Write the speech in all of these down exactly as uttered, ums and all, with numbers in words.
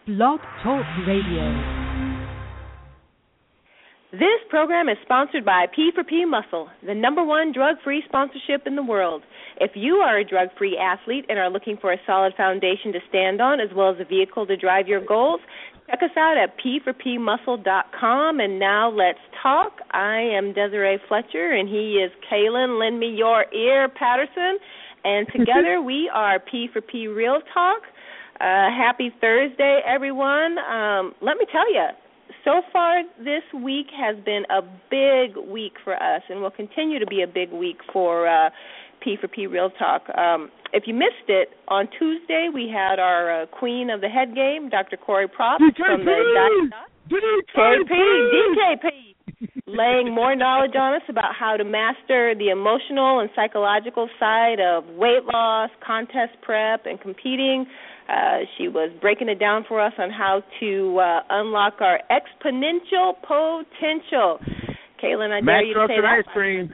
Blog Talk Radio. This program is sponsored by P four P Muscle, the number one drug-free sponsorship in the world. If you are a drug-free athlete and are looking for a solid foundation to stand on as well as a vehicle to drive your goals, check us out at P four P muscle dot com. And now let's talk. I am Desiree Fletcher, and he is Kalen Lend Me Your Ear Patterson. And together we are P four P Real Talk. Uh, happy Thursday, everyone. Um, let me tell you, so far this week has been a big week for us and will continue to be a big week for uh, P four P Real Talk. Um, if you missed it, on Tuesday we had our uh, queen of the head game, Doctor Corey Props from the D K P, D K P, laying more knowledge on us about how to master the emotional and psychological side of weight loss, contest prep, and competing. Uh, she was breaking it down for us on how to uh, unlock our exponential potential. Kaylin, I dare you to say that. Ice cream.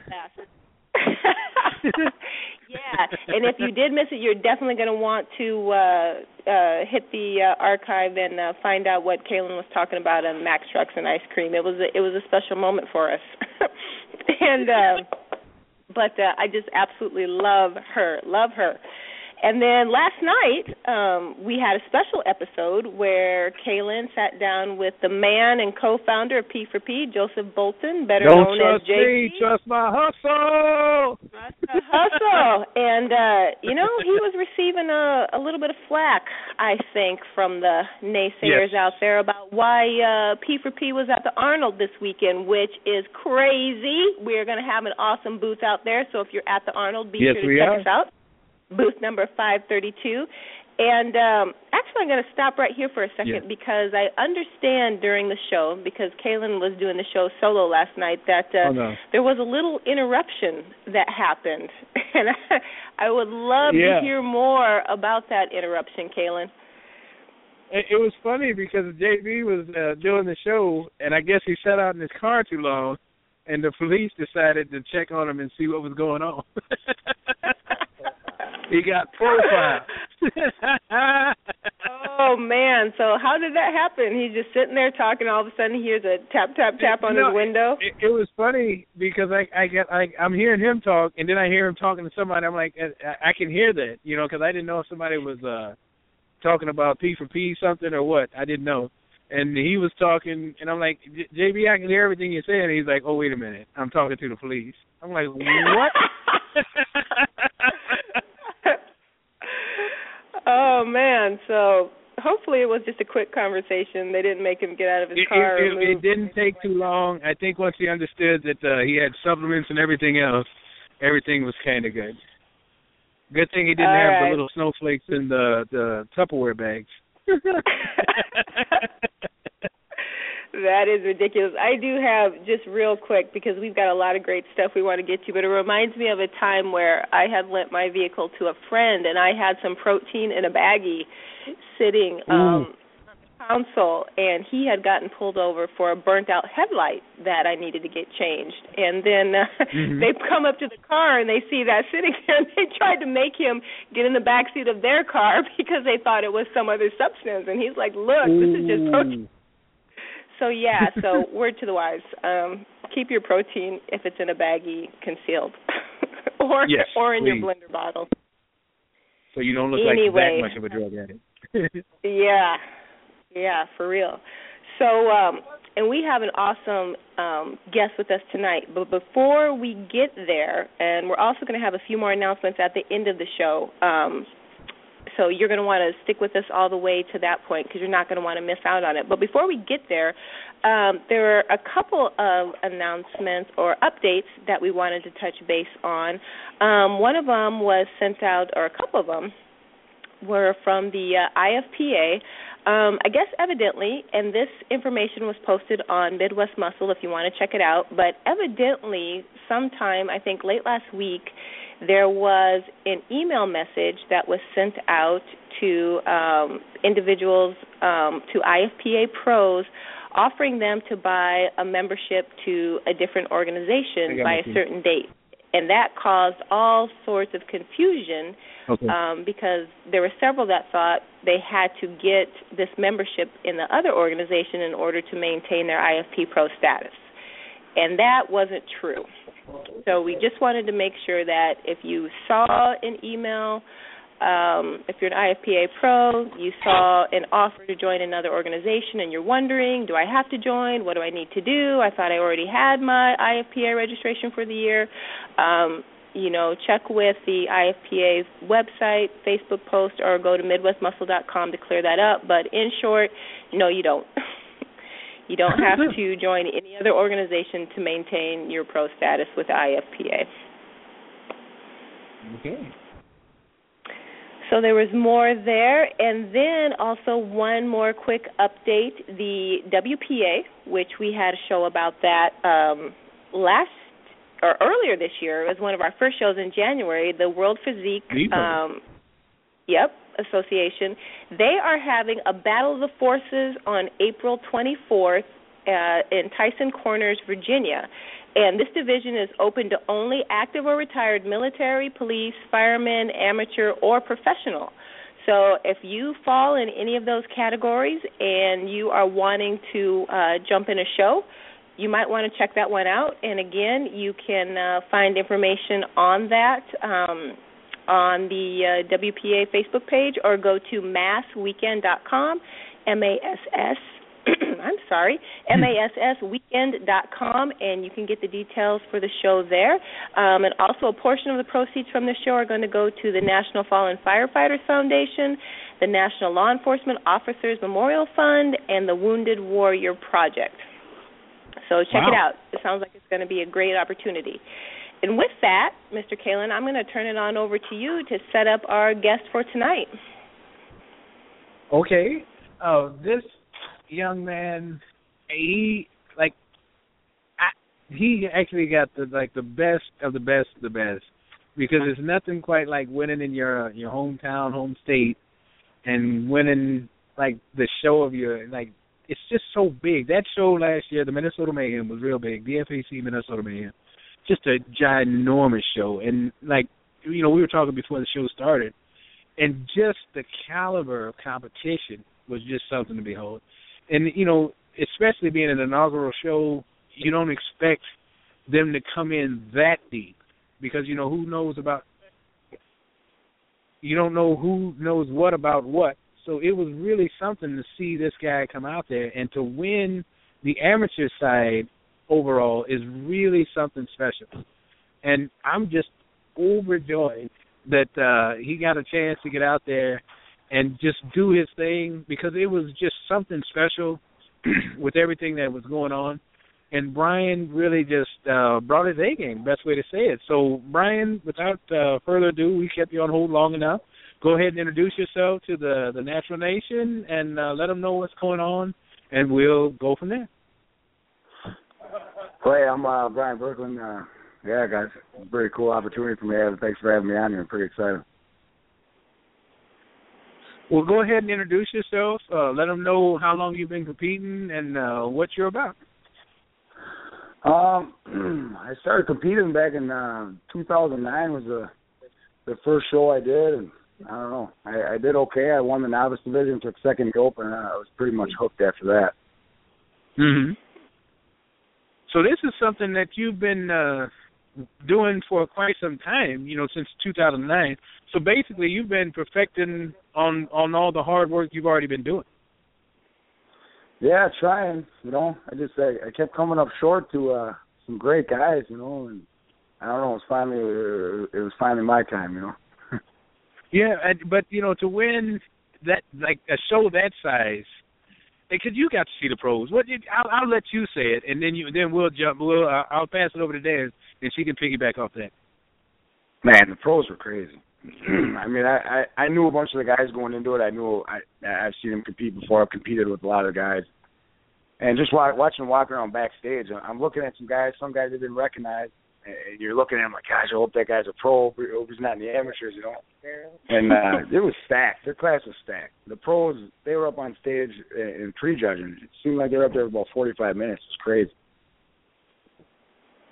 Yeah, and if you did miss it, you're definitely going to want to uh, uh, hit the uh, archive and uh, find out what Kaylin was talking about on Max Trucks and Ice Cream. It was a, it was a special moment for us, and uh, but uh, I just absolutely love her, love her. And then last night, um, we had a special episode where Kaylin sat down with the man and co-founder of P four P, Joseph Bolton, better Don't known trust as J P. Me, trust my hustle. Trust the hustle. And, uh, you know, he was receiving a, a little bit of flack, I think, from the naysayers yes. out there about why uh, P four P was at the Arnold this weekend, which is crazy. We're going to have an awesome booth out there, so if you're at the Arnold, be yes, sure to check are. us out. Booth number five thirty-two. And um, actually, I'm going to stop right here for a second yeah. because I understand during the show, because Kaylin was doing the show solo last night, that uh, oh, no. there was a little interruption that happened. And I, I would love yeah. to hear more about that interruption, Kaylin. It, it was funny because J B was uh, doing the show, and I guess he sat out in his car too long, and the police decided to check on him and see what was going on. He got profiled. Oh, man. So how did that happen? He's just sitting there talking. All of a sudden he hears a tap, tap, tap on no, his window. It, it was funny because I, I get, I, I'm hearing him talk, and then I hear him talking to somebody. I'm like, I, I can hear that, you know, because I didn't know if somebody was uh, talking about P four P something or what. I didn't know. And he was talking, and I'm like, J B, I can hear everything you're saying. And he's like, oh, wait a minute. I'm talking to the police. I'm like, what? Oh, man. So hopefully it was just a quick conversation. They didn't make him get out of his it, car. It, or it, move. it didn't take too long. I think once he understood that uh, he had supplements and everything else, everything was kind of good. Good thing he didn't All have right. the little snowflakes in the, the Tupperware bags. That is ridiculous. I do have, just real quick, because we've got a lot of great stuff we want to get to, but it reminds me of a time where I had lent my vehicle to a friend, and I had some protein in a baggie sitting um, on the console, and he had gotten pulled over for a burnt-out headlight that I needed to get changed. And then uh, mm-hmm. they come up to the car, and they see that sitting there, and they tried to make him get in the backseat of their car because they thought it was some other substance. And he's like, look, Ooh. This is just protein. So, yeah, so word to the wise, um, keep your protein, if it's in a baggie, concealed or yes, or in please. your blender bottle. So you don't look anyway, like that much of a drug addict. yeah, yeah, for real. So, um, and we have an awesome um, guest with us tonight. But before we get there, and we're also going to have a few more announcements at the end of the show, um, so you're going to want to stick with us all the way to that point because you're not going to want to miss out on it. But before we get there, um, there are a couple of announcements or updates that we wanted to touch base on. Um, one of them was sent out, or a couple of them were from the uh, I F P A. Um, I guess evidently, and this information was posted on Midwest Muscle if you want to check it out, but evidently sometime, I think late last week, there was an email message that was sent out to um, individuals, um, to I F P A pros, offering them to buy a membership to a different organization by a certain date. And that caused all sorts of confusion okay. um, because there were several that thought they had to get this membership in the other organization in order to maintain their I F P Pro status. And that wasn't true. So we just wanted to make sure that if you saw an email, um, if you're an I F P A Pro, you saw an offer to join another organization and you're wondering, do I have to join? What do I need to do? I thought I already had my I F P A registration for the year. Um, you know, check with the I F P A's website, Facebook post, or go to midwest muscle dot com to clear that up. But in short, no, you don't. You don't have to join any other organization to maintain your pro status with I F P A. Okay. So there was more there. And then also one more quick update. The W P A, which we had a show about that um, last or earlier this year. It was one of our first shows in January, the World Physique um, yep, Association. They are having a Battle of the Forces on April twenty-fourth uh, in Tyson Corners, Virginia. And this division is open to only active or retired military, police, firemen, amateur, or professional. So if you fall in any of those categories and you are wanting to uh, jump in a show, you might want to check that one out. And again, you can uh, find information on that um, on the uh, W P A Facebook page, or go to mass weekend dot com, M A S S, I'm sorry, M A S S weekend dot com, and you can get the details for the show there. Um, and also a portion of the proceeds from the show are going to go to the National Fallen Firefighters Foundation, the National Law Enforcement Officers Memorial Fund, and the Wounded Warrior Project. So check wow. it out. It sounds like it's going to be a great opportunity. And with that, Mister Kalen, I'm going to turn it on over to you to set up our guest for tonight. Okay. Uh, this young man, he like, I, he actually got the like the best of the best of the best, because there's nothing quite like winning in your your hometown, home state, and winning like the show of your like. It's just so big. That show last year, the Minnesota Mayhem, was real big. The F A C Minnesota Mayhem. Just a ginormous show. And, like, you know, we were talking before the show started, and just the caliber of competition was just something to behold. And, you know, especially being an inaugural show, you don't expect them to come in that deep, because, you know, who knows about – you don't know who knows what about what. So it was really something to see this guy come out there, and to win the amateur side overall is really something special. And I'm just overjoyed that uh, he got a chance to get out there and just do his thing, because it was just something special with everything that was going on. And Brian really just uh, brought his A game, best way to say it. So, Brian, without uh, further ado, we kept you on hold long enough. Go ahead and introduce yourself to the, the Natural Nation, and uh, let them know what's going on, and we'll go from there. Hey, I'm uh, Brian Brooklyn. Uh, yeah, guys, very cool opportunity for me. Thanks for having me on here. I'm pretty excited. Well, go ahead and introduce yourself. Uh, let them know how long you've been competing and uh, what you're about. Um, I started competing back in uh, two thousand nine. Was the the first show I did, and I don't know. I, I did okay. I won the novice division, took second in the open, and I was pretty much hooked after that. Mm-hmm. So this is something that you've been uh, doing for quite some time, you know, since two thousand nine. So basically you've been perfecting on, on all the hard work you've already been doing. Yeah, trying, you know. I just I, I kept coming up short to uh, some great guys, you know, and I don't know, it was finally, it was finally my time, you know. Yeah, but, you know, to win that, like, a show that size, because you got to see the pros. What did, I'll, I'll let you say it, and then you then we'll jump. We'll uh, I'll pass it over to Dan, and she can piggyback off that. Man, the pros were crazy. I mean, I, I, I knew a bunch of the guys going into it. I knew I I've seen them compete before. I've competed with a lot of guys, and just watching them walk around backstage, I'm looking at some guys. Some guys I didn't recognize. And you're looking at him like, gosh, I hope that guy's a pro. I hope he's not in the amateurs, you know. And uh, it was stacked. Their class was stacked. The pros, they were up on stage and prejudging. It seemed like they were up there for about forty-five minutes. It's crazy.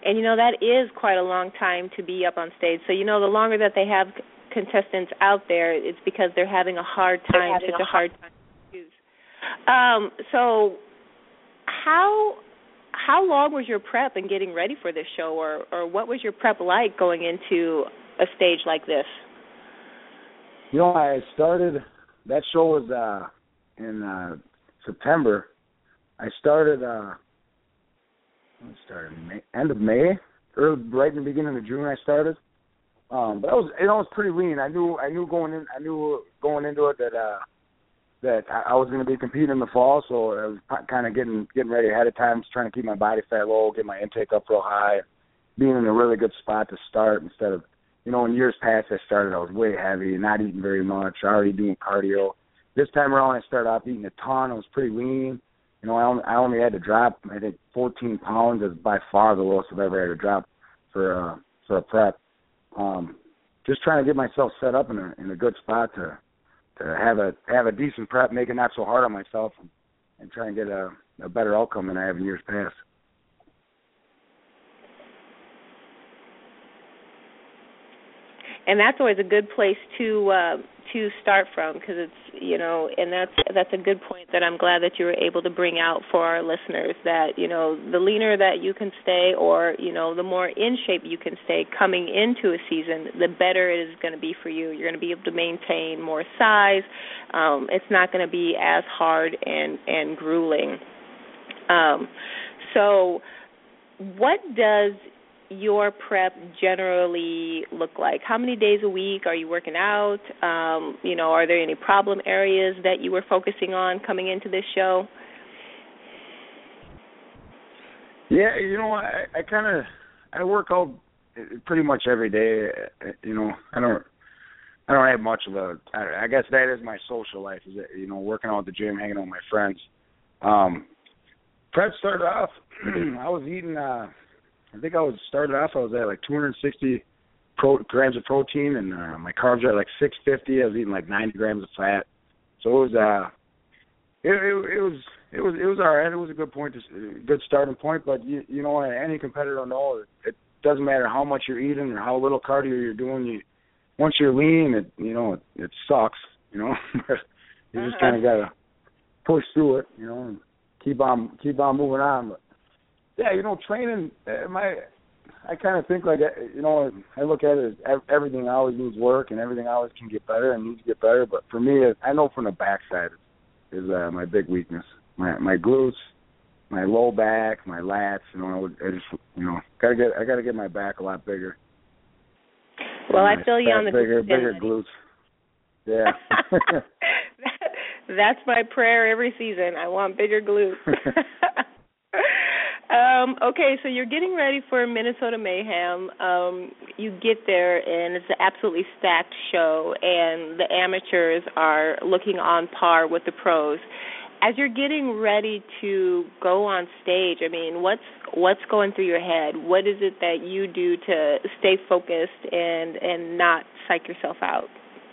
And, you know, that is quite a long time to be up on stage. So, you know, the longer that they have contestants out there, it's because they're having a hard time, such a hard time to choose. Um, so how how long was your prep in getting ready for this show, or, or what was your prep like going into a stage like this? You know, I started, that show was uh, in uh, September. I started, uh, I started May, end of May, early, right in the beginning of June I started. Um, but I was, you know, it was pretty lean. I knew, I knew going in, I knew going into it that, uh, that I, I was going to be competing in the fall, so I was kind of getting, getting ready ahead of time, just trying to keep my body fat low, get my intake up real high, being in a really good spot to start instead of, you know, in years past I started, I was way heavy, not eating very much, already doing cardio. This time around I started off eating a ton. I was pretty lean. You know, I only, I only had to drop, I think, fourteen pounds is by far the lowest I've ever had to drop for, uh, for a prep. Um, just trying to get myself set up in a in a good spot to to have a have a decent prep, make it not so hard on myself, and, and try and get a, a better outcome than I have in years past. And that's always a good place to uh, to start from, because it's, you know, and that's that's a good point that I'm glad that you were able to bring out for our listeners, that, you know, the leaner that you can stay, or, you know, the more in shape you can stay coming into a season, the better it is going to be for you. You're going to be able to maintain more size. Um, it's not going to be as hard and, and grueling. Um, so what does your prep generally look like? How many days a week are you working out? Um, you know, are there any problem areas that you were focusing on coming into this show? Yeah, you know, I, I kind of I work out pretty much every day. You know, I don't I don't have much of a. I, I guess that is my social life. Is it, you know, working out at the gym, hanging out with my friends. Um, prep started off. I was eating. Uh, I think I was started off. I was at like two hundred sixty pro, grams of protein, and uh, my carbs are at like six fifty. I was eating like ninety grams of fat. So it was. Uh, it, it, it was. It was. It was all right. It was a good point. To, good starting point. But you, you know, any competitor know it, it doesn't matter how much you're eating or how little cardio you're doing. You once you're lean, it you know it, it sucks. You know, you just kind of gotta push through it. You know, and keep on keep on moving on. But yeah, you know, training, uh, my, I kind of think like, you know, I look at it as everything always needs work and everything always can get better and needs to get better. But for me, I know from the backside is uh, my big weakness. My my glutes, my low back, my lats. You know, I just, you know, gotta get, I gotta get my back a lot bigger. Well, I feel you on the bigger, bigger glutes. Yeah. that, that's my prayer every season. I want bigger glutes. Um, okay, so you're getting ready for Minnesota Mayhem. Um, you get there, and it's an absolutely stacked show, and the amateurs are looking on par with the pros. As you're getting ready to go on stage, I mean, what's what's going through your head? What is it that you do to stay focused and, and not psych yourself out?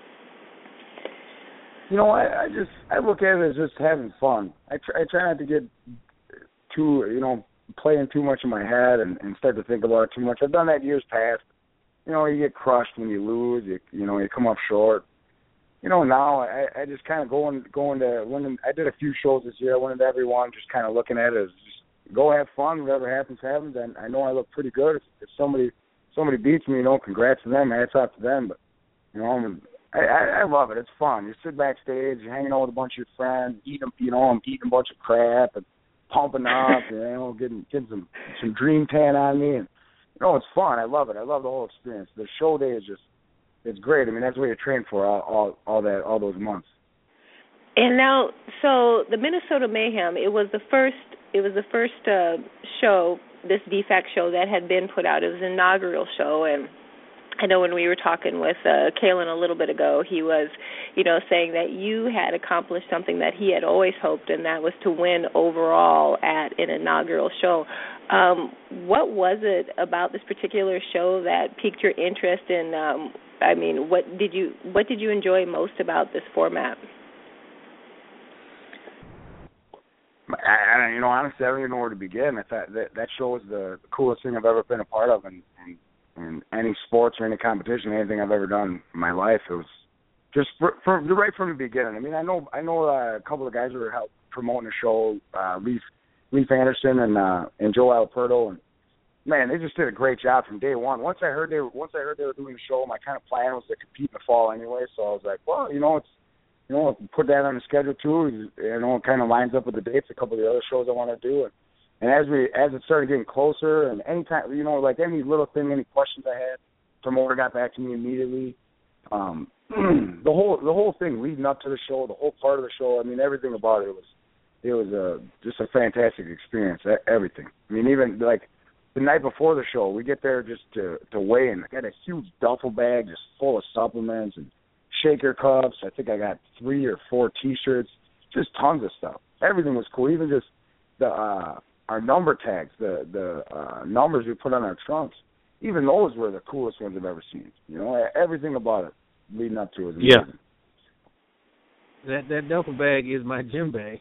You know, I, I just I look at it as just having fun. I try, I try not to get too, you know, playing too much in my head and, and start to think about it too much. I've done that years past. You know, you get crushed when you lose. You you know, you come up short. You know, now I, I just kind of go and go into when I did a few shows this year. I went into every one just kind of looking at it as just go have fun. Whatever happens, happens. And I know I look pretty good. If, if somebody somebody beats me, you know, congrats to them. Hats off to them. But you know, I'm, I, I I love it. It's fun. You sit backstage, you're hanging out with a bunch of your friends, eating, you know, I'm eating a bunch of crap and pumping up, you know, getting getting some some dream tan on me, and you know, it's fun. I love it. I love the whole experience. The show day is just, it's great. I mean, that's what you train for all all, all that all those months. And now, so the Minnesota Mayhem, it was the first it was the first uh, show, this D FAC show that had been put out. It was an inaugural show, and I know when we were talking with uh, Kalen a little bit ago, he was, you know, saying that you had accomplished something that he had always hoped, and that was to win overall at an inaugural show. Um, what was it about this particular show that piqued your interest in? Um, I mean, what did you what did you enjoy most about this format? I, I, you know, honestly, I don't even know where to begin. I thought that that show was the coolest thing I've ever been a part of, in, in, in any sports or any competition, anything I've ever done in my life. It was just for, for, right from the beginning. I mean, I know I know uh, a couple of guys who were help promoting the show, uh, Leif Leif Anderson and uh, and Joe Alperto, and man, they just did a great job from day one. Once I heard they were, once I heard they were doing the show, my kind of plan was to compete in the fall anyway. So I was like, well, you know, it's you know, put that on the schedule too. You know, it kind of lines up with the dates. A couple of the other shows I want to do, and, and as we as it started getting closer, and anytime, you know, like any little thing, any questions I had, promoter got back to me immediately. Um, the whole the whole thing leading up to the show, the whole part of the show. I mean, everything about it was it was a just a fantastic experience. Everything. I mean, even like the night before the show, we get there just to to weigh in. I got a huge duffel bag just full of supplements and shaker cups. I think I got three or four T-shirts, just tons of stuff. Everything was cool. Even just the uh, our number tags, the the uh, numbers we put on our trunks. Even those were the coolest ones I've ever seen. You know, everything about it leading up to it was amazing. Yeah. That that duffel bag is my gym bag.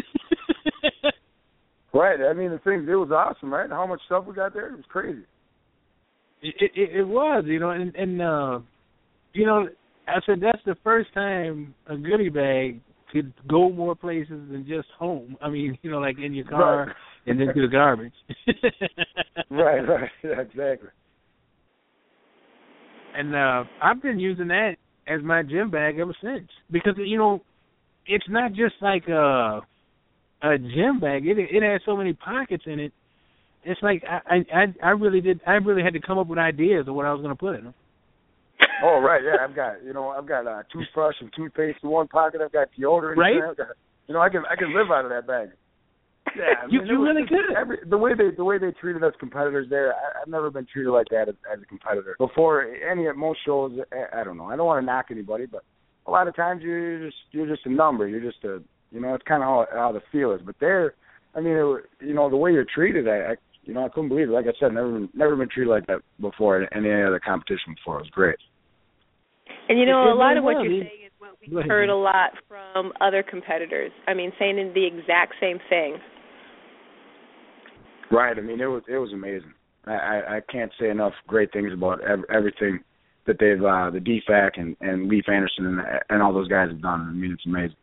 Right. I mean, the thing, it was awesome, right? How much stuff we got there, it was crazy. It it, it was, you know, and and uh, you know. I said that's the first time a goodie bag could go more places than just home. I mean, you know, like in your car right. and then to the garbage. Right, right, yeah, exactly. And uh, I've been using that as my gym bag ever since because, you know, it's not just like a, a gym bag. It it has so many pockets in it. It's like I I I really did. I really had to come up with ideas of what I was going to put in them. Oh right, yeah. I've got you know I've got a toothbrush and toothpaste in one pocket. I've got deodorant. Right. I've got, you know I can I can live out of that bag. Yeah, I mean, you you was, really could. Every, the way they the way they treated us competitors there, I, I've never been treated like that as, as a competitor before. Any at most shows, I, I don't know. I don't want to knock anybody, but a lot of times you're just you're just a number. You're just a you know it's kind of how how the feel is. But there, I mean, it, you know the way you're treated, I, I you know I couldn't believe it. Like I said, never been, never been treated like that before in any other competition before. It was great. And, you know, it, a lot of what well. you're saying is what we've heard a lot from other competitors. I mean, saying the exact same thing. Right. I mean, it was it was amazing. I, I, I can't say enough great things about ev- everything that they've, uh, the D FAC and, and Leif Anderson and, and all those guys have done. I mean, it's amazing.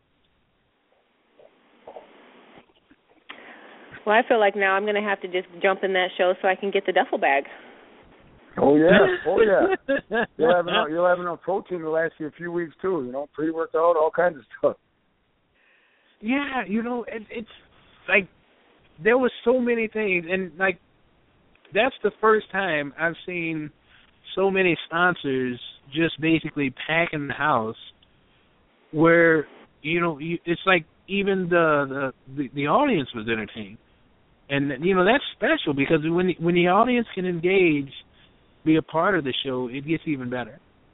Well, I feel like now I'm going to have to just jump in that show so I can get the duffel bag. Oh yeah, oh yeah. You'll have enough, you'll have enough protein to last you a few weeks too. You know, pre-workout, all kinds of stuff. Yeah, you know, it, it's like there was so many things, and like that's the first time I've seen so many sponsors just basically packing the house. Where you know, you, it's like even the, the the the audience was entertained, and you know that's special because when when the audience can engage, be a part of the show, it gets even better.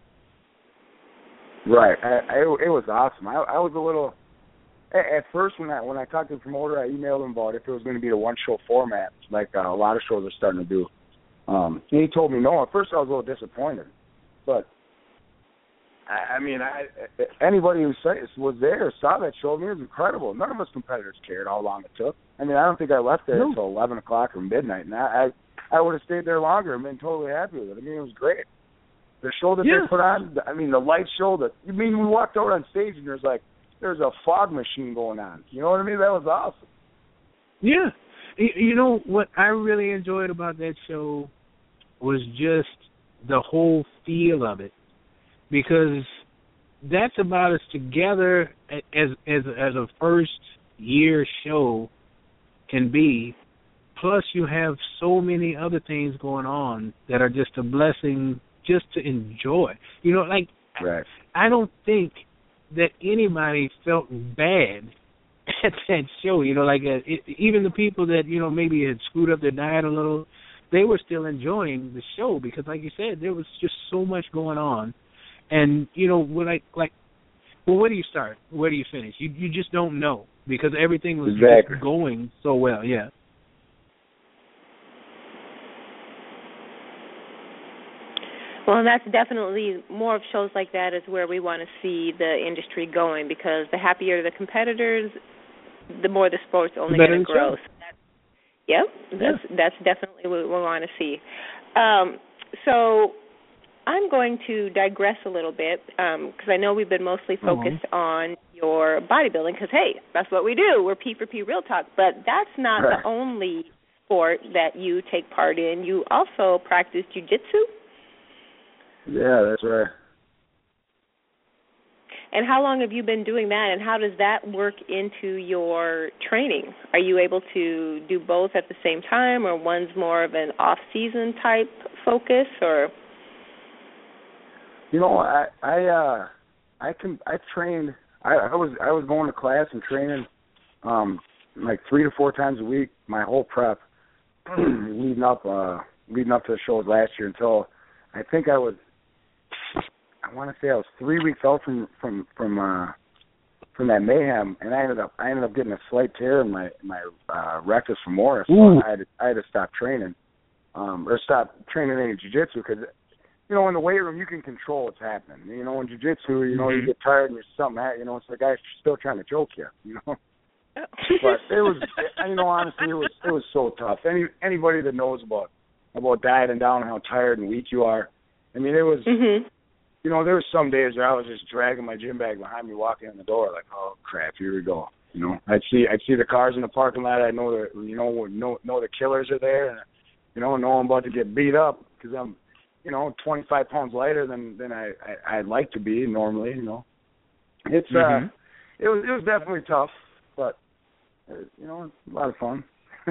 Right. I, I, it was awesome. I, I was a little at, at first when I when I talked to the promoter, I emailed him about if it was going to be a one show format, like uh, a lot of shows are starting to do. Um, and he told me no. At first, I was a little disappointed, but I, I mean, I, anybody who was there saw that show. I mean, it was incredible. None of us competitors cared how long it took. I mean, I don't think I left there no. until eleven o'clock or midnight, and I. I I would have stayed there longer and been totally happy with it. I mean, it was great. The show that yeah. they put on, I mean, the light show, that, I mean, we walked out on stage and there's like, there's a fog machine going on. You know what I mean? That was awesome. Yeah. You know, what I really enjoyed about that show was just the whole feel of it. Because that's about as together as as as a first year show can be. Plus, you have so many other things going on that are just a blessing just to enjoy. You know, like, right. I, I don't think that anybody felt bad at that show. You know, like, uh, it, even the people that, you know, maybe had screwed up their diet a little, they were still enjoying the show because, like you said, there was just so much going on. And, you know, when I, like, well, where do you start? Where do you finish? You you just don't know because everything was exactly. just going so well, yeah. Well, and that's definitely more of shows like that is where we want to see the industry going because the happier the competitors, the more the sport's only going to grow. So that's, yep, that's yeah. that's definitely what we want to see. Um, so I'm going to digress a little bit because um, I know we've been mostly focused uh-huh. on your bodybuilding because, hey, that's what we do. We're P for P Real Talk. But that's not right. the only sport that you take part in. You also practice jiu-jitsu? Yeah, that's right. And how long have you been doing that, and how does that work into your training? Are you able to do both at the same time, or one's more of an off-season type focus, or? You know, I I uh, I can I trained. I, I was I was going to class and training, um, like three to four times a week. My whole prep leading up uh, leading up to the shows last year until I think I was. I want to say I was three weeks out from from from uh, from that mayhem, and I ended up I ended up getting a slight tear in my my uh, rectus femoris. So I had to, I had to stop training, um, or stop training any jiu-jitsu because, you know, in the weight room you can control what's happening. You know, in jiu-jitsu, you know, you get tired and you're something, you know, it's the guy's still trying to choke you. You know, but it was, you know, honestly, it was it was so tough. Any anybody that knows about about dieting down and how tired and weak you are, I mean, it was. Mm-hmm. You know, there were some days where I was just dragging my gym bag behind me, walking in the door, like, oh crap, here we go. You know, I'd see I'd see the cars in the parking lot. I know the you know know know the killers are there, and you know know I'm about to get beat up because I'm, you know, twenty-five pounds lighter than than I, I I'd like to be normally. You know, it's mm-hmm. uh, it was it was definitely tough, but uh, you know, a lot of fun.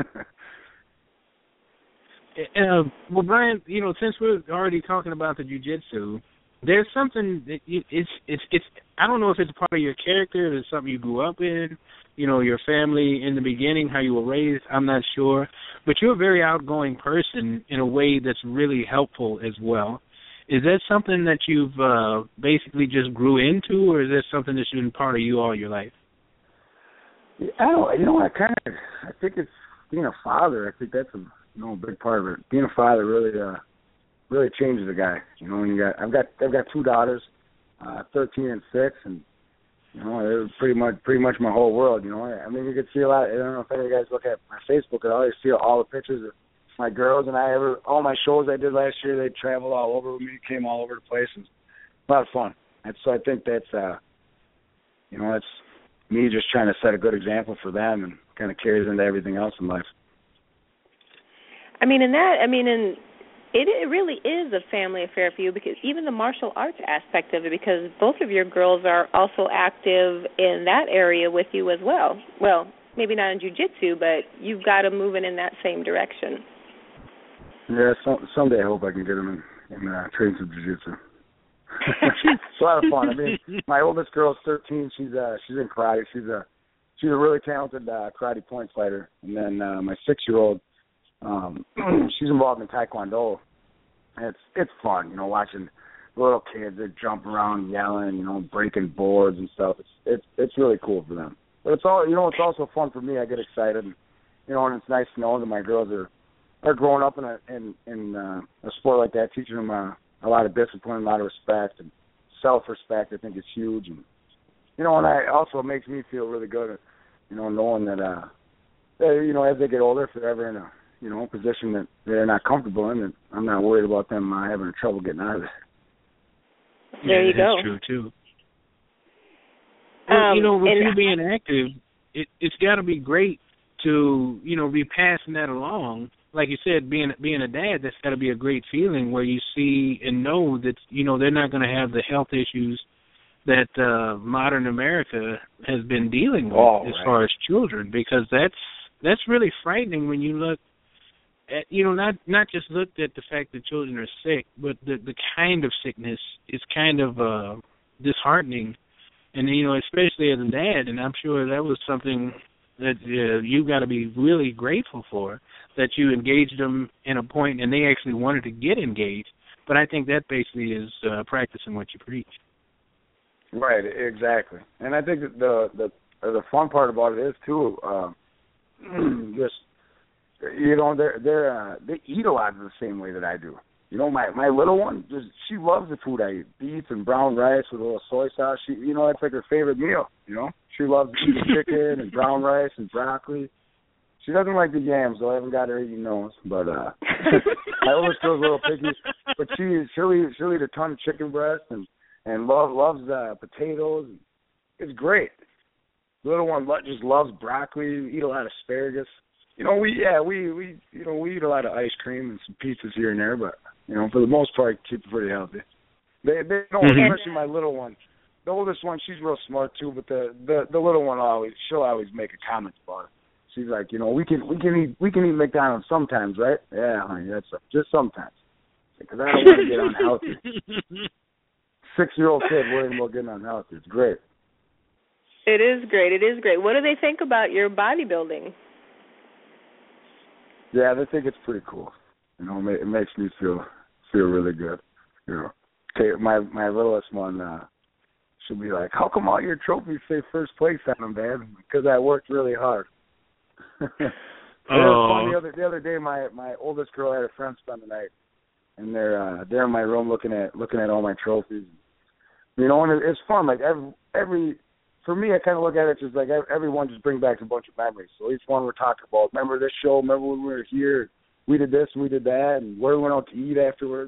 uh, well, Brian, you know, since we're already talking about the jiu-jitsu, there's something that you, it's it's it's I don't know if it's part of your character, if it's something you grew up in, you know, your family in the beginning, how you were raised. I'm not sure, but you're a very outgoing person in a way that's really helpful as well. Is that something that you've uh, basically just grew into, or is that something that's been part of you all your life? I don't. You know, I kind of I think it's being a father. I think that's a you know a big part of it. Being a father really. Uh, really changes a guy. You know, when you got I've got I've got two daughters, uh, thirteen and six, and you know, it was pretty much pretty much my whole world. You know, I mean, you could see a lot. I don't know if any of you guys look at my Facebook at all. You see all the pictures of my girls and I. Ever all my shows I did last year, they traveled all over with me, came all over the place, and a lot of fun. And so I think that's uh, you know, that's me just trying to set a good example for them, and kind of carries into everything else in life. I mean, in that, I mean, in It, it really is a family affair for you, because even the martial arts aspect of it, because both of your girls are also active in that area with you as well. Well, maybe not in jiu-jitsu, but you've got them moving in that same direction. Yeah, some, someday I hope I can get them in, in uh, train some jiu-jitsu. It's a lot of fun. I mean, my oldest girl's thirteen. She's uh, she's in karate. She's a she's a really talented uh, karate point fighter. And then uh, my six-year-old, Um, she's involved in Taekwondo. It's it's fun, you know, watching little kids that jump around yelling, you know, breaking boards and stuff. It's it's it's really cool for them. But it's all you know, it's also fun for me. I get excited, and, you know, and it's nice to know that my girls are are growing up in a in in uh, a sport like that, teaching them uh, a lot of discipline, a lot of respect, and self-respect. I think is huge, and you know, and I also it makes me feel really good, you know, knowing that uh, they, you know, as they get older, if they're ever in a you know, position that they're not comfortable in, and I'm not worried about them uh, having trouble getting out of it. There yeah, you go. That's true, too. Well, um, you know, with you being active, it, it's got to be great to, you know, be passing that along. Like you said, being being a dad, that's got to be a great feeling where you see and know that, you know, they're not going to have the health issues that uh, modern America has been dealing with oh, as right. far as children, because that's that's really frightening when you look at, you know, not not just looked at the fact that children are sick, but the the kind of sickness is kind of uh, disheartening. And, you know, especially as a dad, and I'm sure that was something that uh, you've got to be really grateful for, that you engaged them in a point and they actually wanted to get engaged. But I think that basically is uh, practicing what you preach. Right, exactly. And I think that the the the fun part about it is too, uh, just you know, they're they're uh, they eat a lot of the same way that I do. You know, my my little one, just she loves the food I eat. Beef and brown rice with a little soy sauce. She, you know, that's like her favorite meal. You know, she loves eating chicken and brown rice and broccoli. She doesn't like the yams, though. I haven't got her eating those. But uh, my oldest girl's a little picky. But she she'll eat she'll eat a ton of chicken breast and and love loves uh, potatoes. It's great. The little one lo- just loves broccoli. Eat a lot of asparagus. You know, we yeah we we you know we eat a lot of ice cream and some pizzas here and there, but you know for the most part keep it pretty healthy. They they don't, mm-hmm. especially my little one. The oldest one, she's real smart too, but the the the little one always she'll always make a comment about it. She's like, you know, we can we can eat we can eat McDonald's sometimes, right? Yeah, honey, that's just sometimes. Because I don't want to get unhealthy. Six-year-old kid worrying about getting unhealthy. It's great. It is great. It is great. What do they think about your bodybuilding? Yeah, they think it's pretty cool. You know, it makes me feel feel really good. You know, okay, my my littlest one, uh, she'll be like, "How come all your trophies say first place on them, Dad?" Because I worked really hard. It was fun the other the other day. My my oldest girl had a friend spend the night, and they're uh, they're in my room looking at looking at all my trophies. You know, and it, it's fun. Like every every. For me, I kind of look at it just like everyone just bring back a bunch of memories. So each one we're talking about, remember this show, remember when we were here, we did this and we did that, and where we went out to eat afterwards.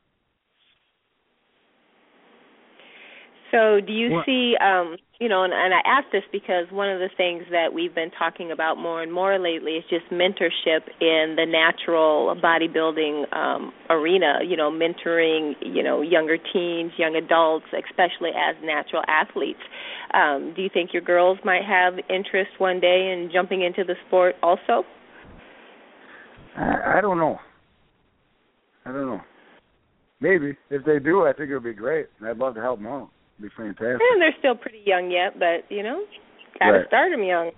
So do you what? see, um, you know, and, and I ask this because one of the things that we've been talking about more and more lately is just mentorship in the natural bodybuilding um, arena, you know, mentoring, you know, younger teens, young adults, especially as natural athletes. Um, do you think your girls might have interest one day in jumping into the sport also? I, I don't know. I don't know. Maybe. If they do, I think it would be great. I'd love to help them out. Be fantastic. And they're still pretty young yet, but you know, gotta right. start them young.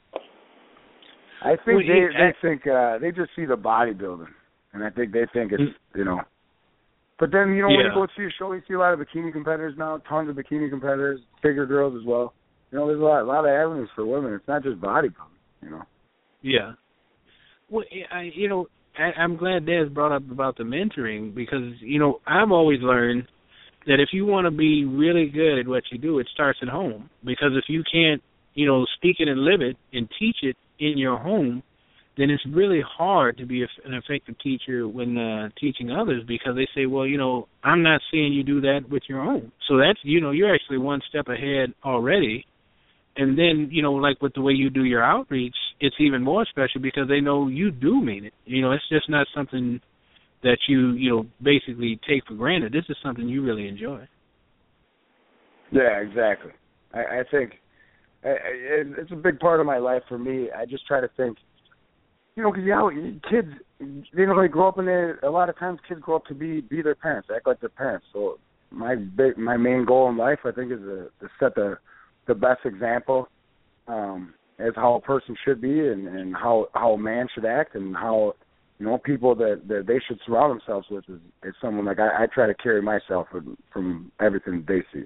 I think well, they I, they think uh, they just see the bodybuilding, and I think they think it's you know. But then you know yeah. when you go see a show, you see a lot of bikini competitors now, tons of bikini competitors, bigger girls as well. You know, there's a lot a lot of avenues for women. It's not just bodybuilding, you know. Yeah. Well, I you know I, I'm glad Des brought up about the mentoring because you know I've always learned that if you want to be really good at what you do, it starts at home. Because if you can't, you know, speak it and live it and teach it in your home, then it's really hard to be an effective teacher when uh, teaching others because they say, well, you know, I'm not seeing you do that with your own. So that's, you know, you're actually one step ahead already. And then, you know, like with the way you do your outreach, it's even more special because they know you do mean it. You know, it's just not something that you, you know, basically take for granted. This is something you really enjoy. Yeah, exactly. I, I think I, I, it's a big part of my life for me. I just try to think, you know, because you know, kids, you know, they grow up in there. A lot of times, kids grow up to be be their parents, act like their parents. So my big, my main goal in life, I think, is to, to set the the best example um, as how a person should be, and, and how how a man should act, and how. You know, people that, that they should surround themselves with is, is someone like I, I try to carry myself from, from everything they see.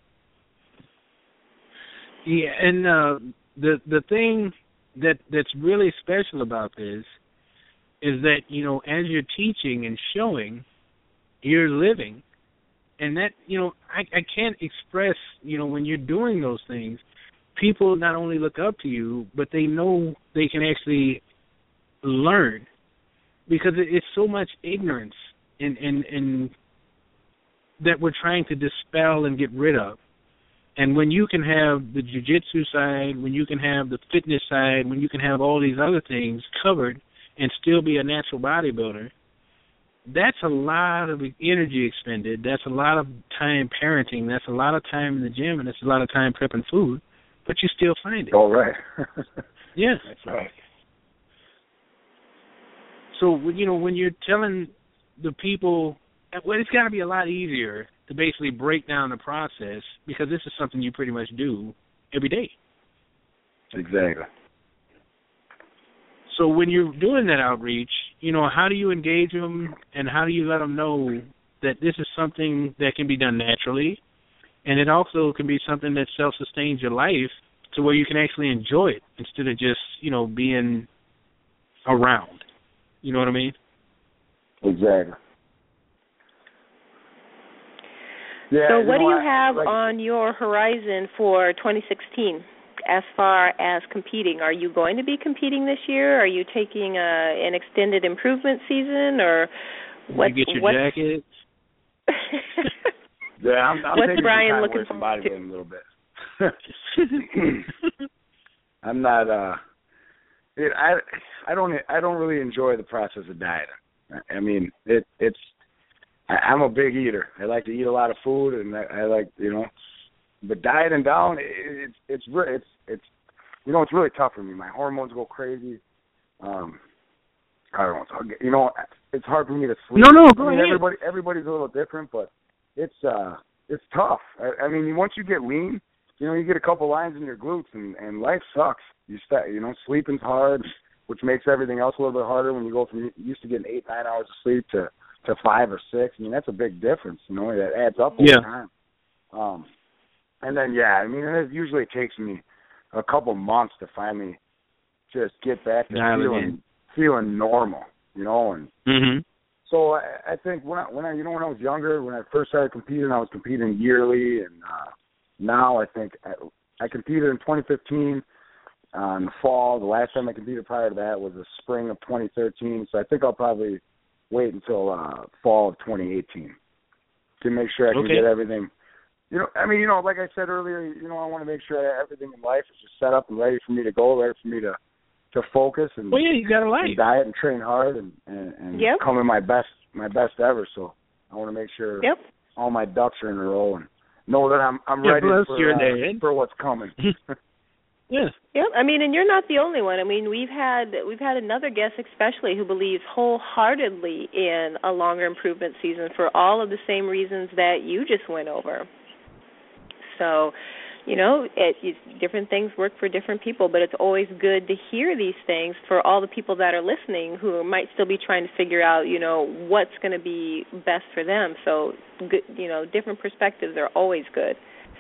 Yeah, and uh, the the thing that that's really special about this is that, you know, as you're teaching and showing, you're living. And that, you know, I, I can't express, you know, when you're doing those things, people not only look up to you, but they know they can actually learn. Because it's so much ignorance in, in, in that we're trying to dispel and get rid of. And when you can have the jiu-jitsu side, when you can have the fitness side, when you can have all these other things covered and still be a natural bodybuilder, that's a lot of energy expended. That's a lot of time parenting. That's a lot of time in the gym, and that's a lot of time prepping food. But you still find it. All right. Yeah. That's right. So, you know, when you're telling the people, well, it's got to be a lot easier to basically break down the process because this is something you pretty much do every day. Exactly. So when you're doing that outreach, you know, how do you engage them and how do you let them know that this is something that can be done naturally, and it also can be something that self-sustains your life to where you can actually enjoy it instead of just, you know, being around. You know what I mean? Exactly. Yeah, so you what know, do you I, have like, on your horizon for twenty sixteen as far as competing? Are you going to be competing this year? Are you taking a, an extended improvement season, or what? You get your what's... jacket. yeah, I'm, I'm what's taking Brian some time looking away from forward to? bodybuilding a little bit. I'm not. uh it, I I don't I don't really enjoy the process of dieting. I mean, it it's. I, I'm a big eater. I like to eat a lot of food, and I, I like you know. But dieting down, it, it's it's re- it's it's you know it's really tough for me. My hormones go crazy. Um, I don't know. You know, it's hard for me to sleep. No, no, go I mean, ahead. Everybody everybody's a little different, but it's uh it's tough. I, I mean, once you get lean, you know, you get a couple lines in your glutes, and, and life sucks. You start, you know, sleeping's hard, which makes everything else a little bit harder when you go from you used to getting eight nine hours of sleep to to five or six. I mean, that's a big difference. You know, that adds up over yeah. time. Um, and then yeah, I mean, it usually takes me a couple months to finally just get back to Dial feeling feeling normal. You know, and mm-hmm. so I, I think when I when I you know when I was younger, when I first started competing, I was competing yearly, and uh, now I think I, I competed in twenty fifteen. Uh, in the fall. The last time I competed prior to that was the spring of twenty thirteen. So I think I'll probably wait until uh, fall of twenty eighteen to make sure I can okay. get everything. You know, I mean, you know, like I said earlier, you know, I want to make sure that everything in life is just set up and ready for me to go, ready for me to to focus and, well, yeah, you got a life. and diet and train hard and and, and yep. come in my best my best ever. So I want to make sure yep. all my ducks are in a row and know that I'm I'm yeah, ready for uh, for what's coming. Yeah. Yep. I mean, and you're not the only one. I mean, we've had we've had another guest, especially, who believes wholeheartedly in a longer improvement season for all of the same reasons that you just went over. So, you know, it, it, different things work for different people, but it's always good to hear these things for all the people that are listening who might still be trying to figure out, you know, what's going to be best for them. So, good, you know, different perspectives are always good.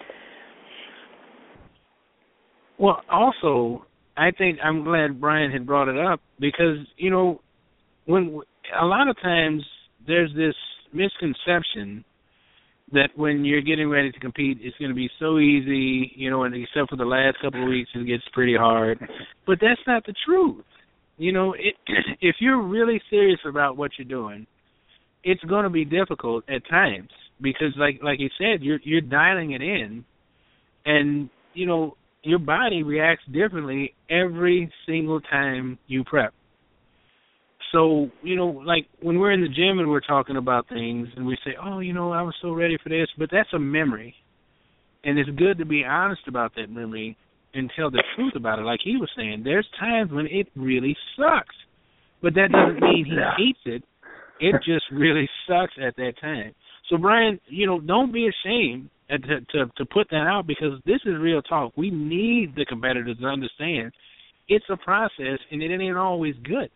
Well, also, I think I'm glad Brian had brought it up because, you know, when a lot of times there's this misconception that when you're getting ready to compete, it's going to be so easy, you know, and except for the last couple of weeks, it gets pretty hard. But that's not the truth. You know, it, if you're really serious about what you're doing, it's going to be difficult at times because, like like you said, you're you're dialing it in, and you know. Your body reacts differently every single time you prep. So, you know, like when we're in the gym and we're talking about things and we say, oh, you know, I was so ready for this, but that's a memory. And it's good to be honest about that memory and tell the truth about it. Like he was saying, there's times when it really sucks. But that doesn't mean he hates it. It just really sucks at that time. So, Brian, you know, don't be ashamed to, to to put that out because this is real talk. We need the competitors to understand it's a process and it ain't always good.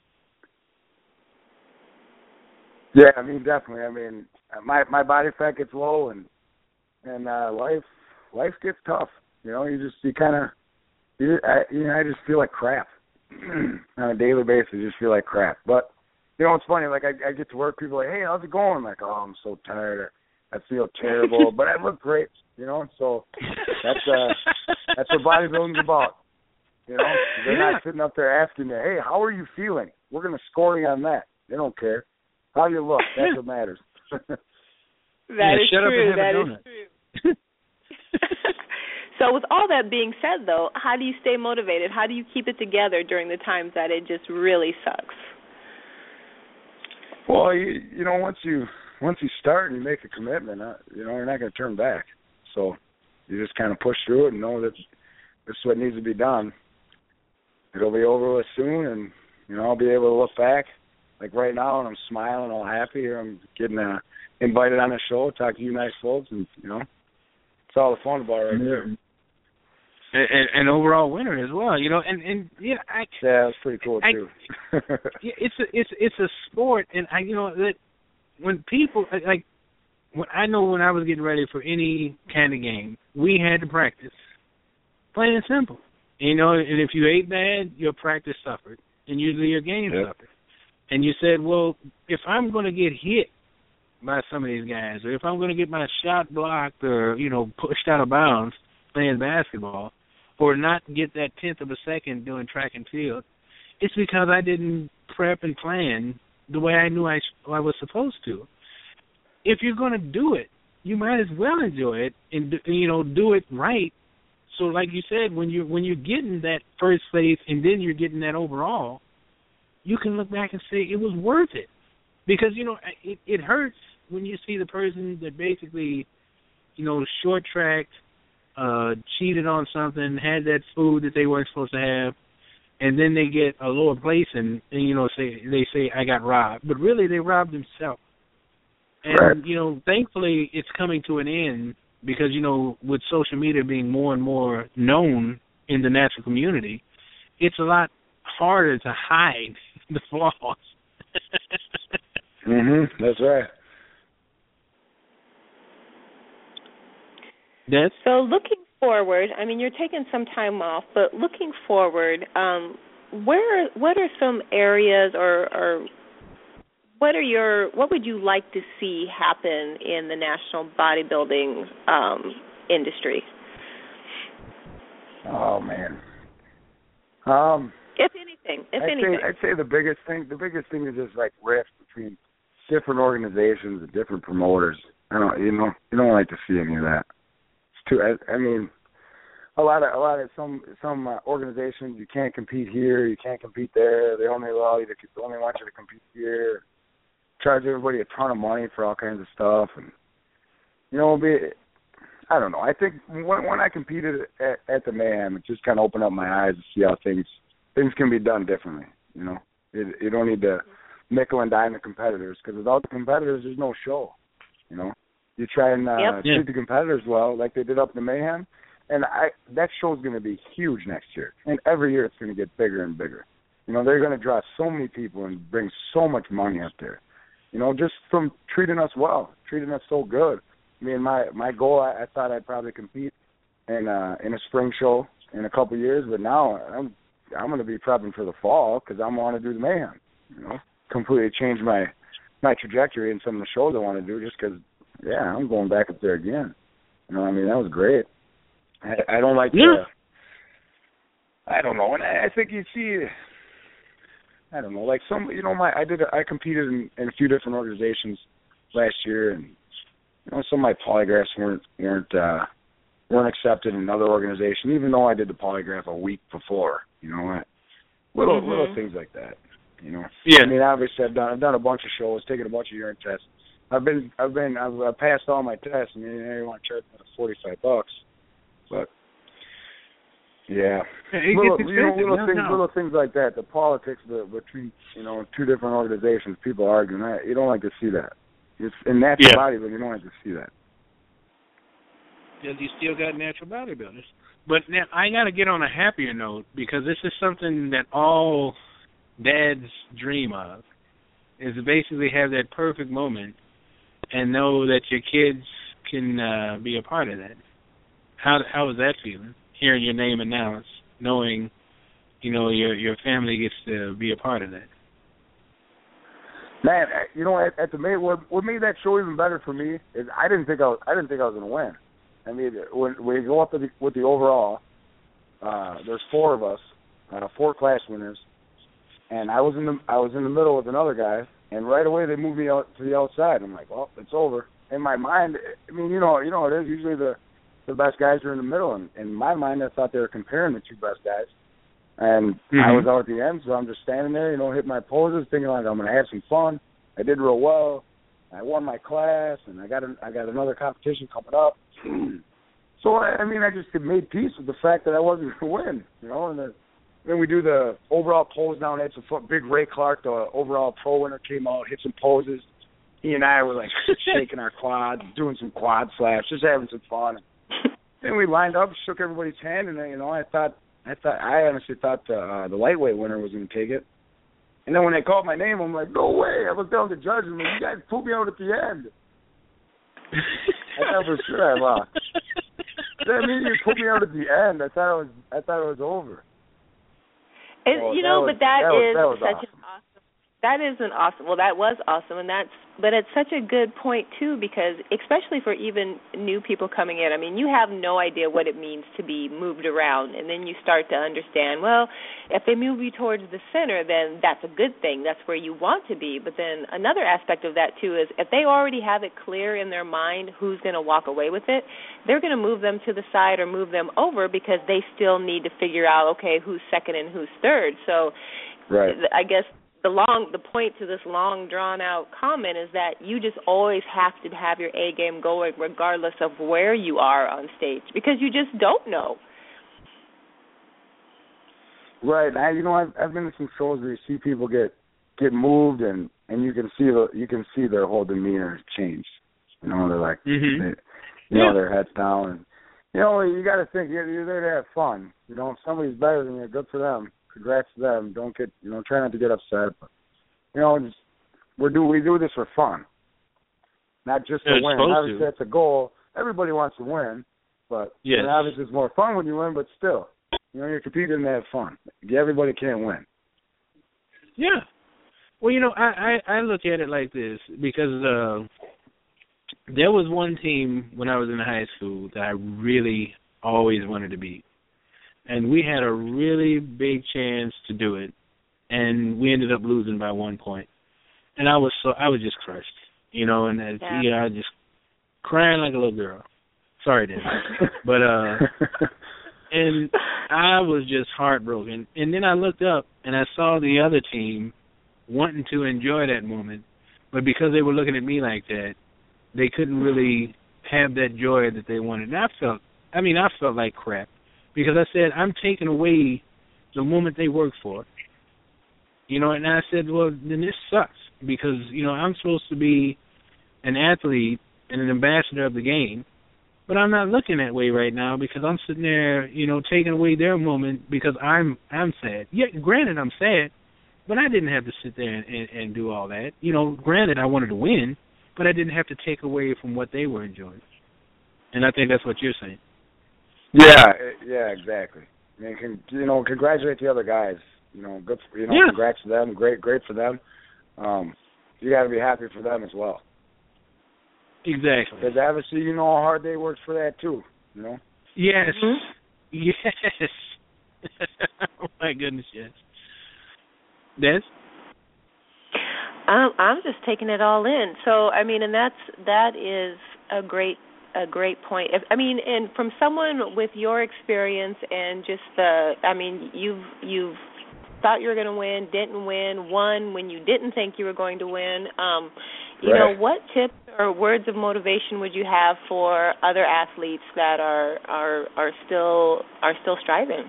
Yeah, I mean, definitely. I mean, my my body fat gets low and and uh, life life gets tough. You know, you just you kind of you, I, you know I just feel like crap on a daily basis. I just feel like crap. But you know, it's funny. Like I, I get to work, people are like, hey, how's it going? I'm like, oh, I'm so tired. I feel terrible, but I look great, you know. So that's uh, that's what bodybuilding's about, you know. They're yeah. not sitting up there asking you, "Hey, how are you feeling?" We're gonna score you on that. They don't care how you look. That's what matters. That yeah, is shut true. Up and that have is true. So, with all that being said, though, how do you stay motivated? How do you keep it together during the times that it just really sucks? Well, you, you know, once you once you start and you make a commitment, uh, you know, you're not going to turn back. So you just kind of push through it and know that this is what needs to be done. It'll be over with soon, and you know, I'll be able to look back like right now, and I'm smiling, all happy here. I'm getting uh, invited on the show, talk to you nice folks, and you know, it's all the fun about right mm-hmm. there. And, and overall winner as well, you know, and and yeah, I yeah, it's pretty cool I, too. yeah, it's a it's it's a sport, and I you know that when people like when I know when I was getting ready for any kind of game, we had to practice, plain and simple, you know. And if you ate bad, your practice suffered, and usually your game yep. suffered. And you said, well, if I'm going to get hit by some of these guys, or if I'm going to get my shot blocked or, you know, pushed out of bounds playing basketball, or not get that tenth of a second doing track and field, it's because I didn't prep and plan the way I knew I, I was supposed to. If you're going to do it, you might as well enjoy it and, you know, do it right. So like you said, when you're, when you're getting that first place and then you're getting that overall, you can look back and say it was worth it. Because, you know, it, it hurts when you see the person that basically, you know, short-tracked, uh, cheated on something, had that food that they weren't supposed to have, and then they get a lower place and, and you know, say they say, I got robbed. But really, they robbed themselves. And, right. you know, thankfully, it's coming to an end because, you know, with social media being more and more known in the natural community, it's a lot harder to hide the flaws. Mhm, that's right. That's so looking forward, I mean, you're taking some time off, but looking forward, um, where, what are some areas, or, or what are your, what would you like to see happen in the national bodybuilding um, industry? Oh man. Um. If anything, if I'd anything, say, I'd say the biggest thing, the biggest thing is just like rift between different organizations and different promoters. I don't, you know, you don't like to see any of that. It's too. I, I mean, a lot of, a lot of some, some uh, organizations you can't compete here, you can't compete there. They only allow you to, they only want you to compete here. Charge everybody a ton of money for all kinds of stuff, and you know, be. I don't know. I think when when I competed at, at the Mayhem, it just kind of opened up my eyes to see how things. Things can be done differently, you know. You, you don't need to nickel and dime the competitors, because without the competitors, there's no show, you know. You try and uh, yep. treat yeah. the competitors well, like they did up in the Mayhem, and I that show's going to be huge next year. And every year it's going to get bigger and bigger. You know, they're going to draw so many people and bring so much money up there, you know, just from treating us well, treating us so good. I mean, my, my goal, I, I thought I'd probably compete in, uh, in a spring show in a couple of years, but now I'm I'm going to be prepping for the fall because I want to do the Mayhem, you know, completely change my my trajectory in some of the shows I want to do just because, yeah, I'm going back up there again. You know, I mean, that was great. I, I don't like yeah. the, I don't know, and I, I think you see, I don't know, like some, you know, my I did, I competed in, in a few different organizations last year, and you know, some of my polygraphs weren't weren't uh, weren't accepted in another organization, even though I did the polygraph a week before. You know, little mm-hmm. little things like that. You know, yeah. I mean, obviously, I've done I've done a bunch of shows, taken a bunch of urine tests. I've been I've been I've, I've passed all my tests. I mean, you want to charge me forty-five bucks, but yeah, it little, gets you know, little no, things, no. little things like that. The politics the, between you know two different organizations, people arguing. That you don't like to see that. It's in natural yeah. bodybuilding, you don't like to see that. Because you still got natural bodybuilders. But now I got to get on a happier note because this is something that all dads dream of, is to basically have that perfect moment and know that your kids can uh, be a part of that. How how was that feeling? Hearing your name announced, knowing, you know, your your family gets to be a part of that. Man, you know, at, at the May, what, what made that show even better for me is I didn't think I was I didn't think I was going to win. I mean, when, when you go up to the, with the overall, uh, there's four of us, uh, four class winners, and I was in the I was in the middle with another guy, and right away they moved me out to the outside. I'm like, well, it's over. In my mind, I mean, you know, you know, it is usually the the best guys are in the middle, and in my mind, I thought they were comparing the two best guys, and mm-hmm. I was out at the end, so I'm just standing there, you know, hitting my poses, thinking like I'm going to have some fun. I did real well. I won my class, and I got a, I got another competition coming up. So, I mean, I just made peace with the fact that I wasn't going to win, you know. And then, then we do the overall pose down at some foot. Big Ray Clark, the overall pro winner, came out, hit some poses. He and I were, like, shaking our quads, doing some quad slaps, just having some fun. Then we lined up, shook everybody's hand, and, you know, I thought, I thought, I honestly thought the, uh, the lightweight winner was going to take it. And then when they called my name, I'm like, no way. I looked down at the judge and I'm like, you guys pulled me out at the end. I thought for sure I lost. I mean, you put me out at the end. I thought it was. I thought it was over. And, so you know, was, but that, that is was, that was such awesome. an awesome. That is an awesome. Well, that was awesome, and that's. But it's such a good point too, because especially for even new people coming in. I mean, you have no idea what it means to be moved around, and then you start to understand. Well, if they move you towards the center, then that's a good thing. That's where you want to be. But then another aspect of that too is if they already have it clear in their mind who's going to walk away with it, they're going to move them to the side or move them over because they still need to figure out, okay, who's second and who's third. So, right. I guess. The long, the point to this long, drawn-out comment is that you just always have to have your A game going, regardless of where you are on stage, because you just don't know. Right. I, you know, I've, I've been to some shows where you see people get get moved, and, and you can see the you can see their whole demeanor change. You know, they're like, mm-hmm. they, you yeah. know, their heads down, and you know, you got to think you're, you're there to have fun. You know, if somebody's better than you, good for them. Congrats to them. Don't get, you know, try not to get upset. But, you know, just, we do we do this for fun, not just to yeah, win. Obviously, that's a goal. Everybody wants to win, but yes. and obviously it's more fun when you win. But still, you know, you're competing to have fun. Everybody can't win. Yeah. Well, you know, I, I, I look at it like this because uh, there was one team when I was in high school that I really always wanted to beat. And we had a really big chance to do it, and we ended up losing by one point. And I was so I was just crushed, you know, and as, yeah. you know, I was just crying like a little girl. Sorry, Dan, but uh, and I was just heartbroken. And then I looked up and I saw the other team wanting to enjoy that moment, but because they were looking at me like that, they couldn't really have that joy that they wanted. And I felt, I mean, I felt like crap. Because I said, I'm taking away the moment they worked for. You know, and I said, well, then this sucks. Because, you know, I'm supposed to be an athlete and an ambassador of the game. But I'm not looking that way right now because I'm sitting there, you know, taking away their moment because I'm I'm sad. Yeah, granted, I'm sad, but I didn't have to sit there and, and, and do all that. You know, granted, I wanted to win, but I didn't have to take away from what they were enjoying. And I think that's what you're saying. Yeah, yeah, exactly. I mean, can, you know, congratulate the other guys. You know, good. For, you know, yeah. congrats to them. Great, great for them. Um, you got to be happy for them as well. Exactly. Because obviousyou know how hard they worked for that too. You know. Yes. Mm-hmm. Yes. Oh my goodness, yes. Des? Um, I'm just taking it all in. So I mean, and that's that is a great. A great point. If, I mean, and from someone with your experience and just the, I mean, you've you've thought you were going to win, didn't win, won when you didn't think you were going to win. Um, you right. know, what tips or words of motivation would you have for other athletes that are are are still are still striving?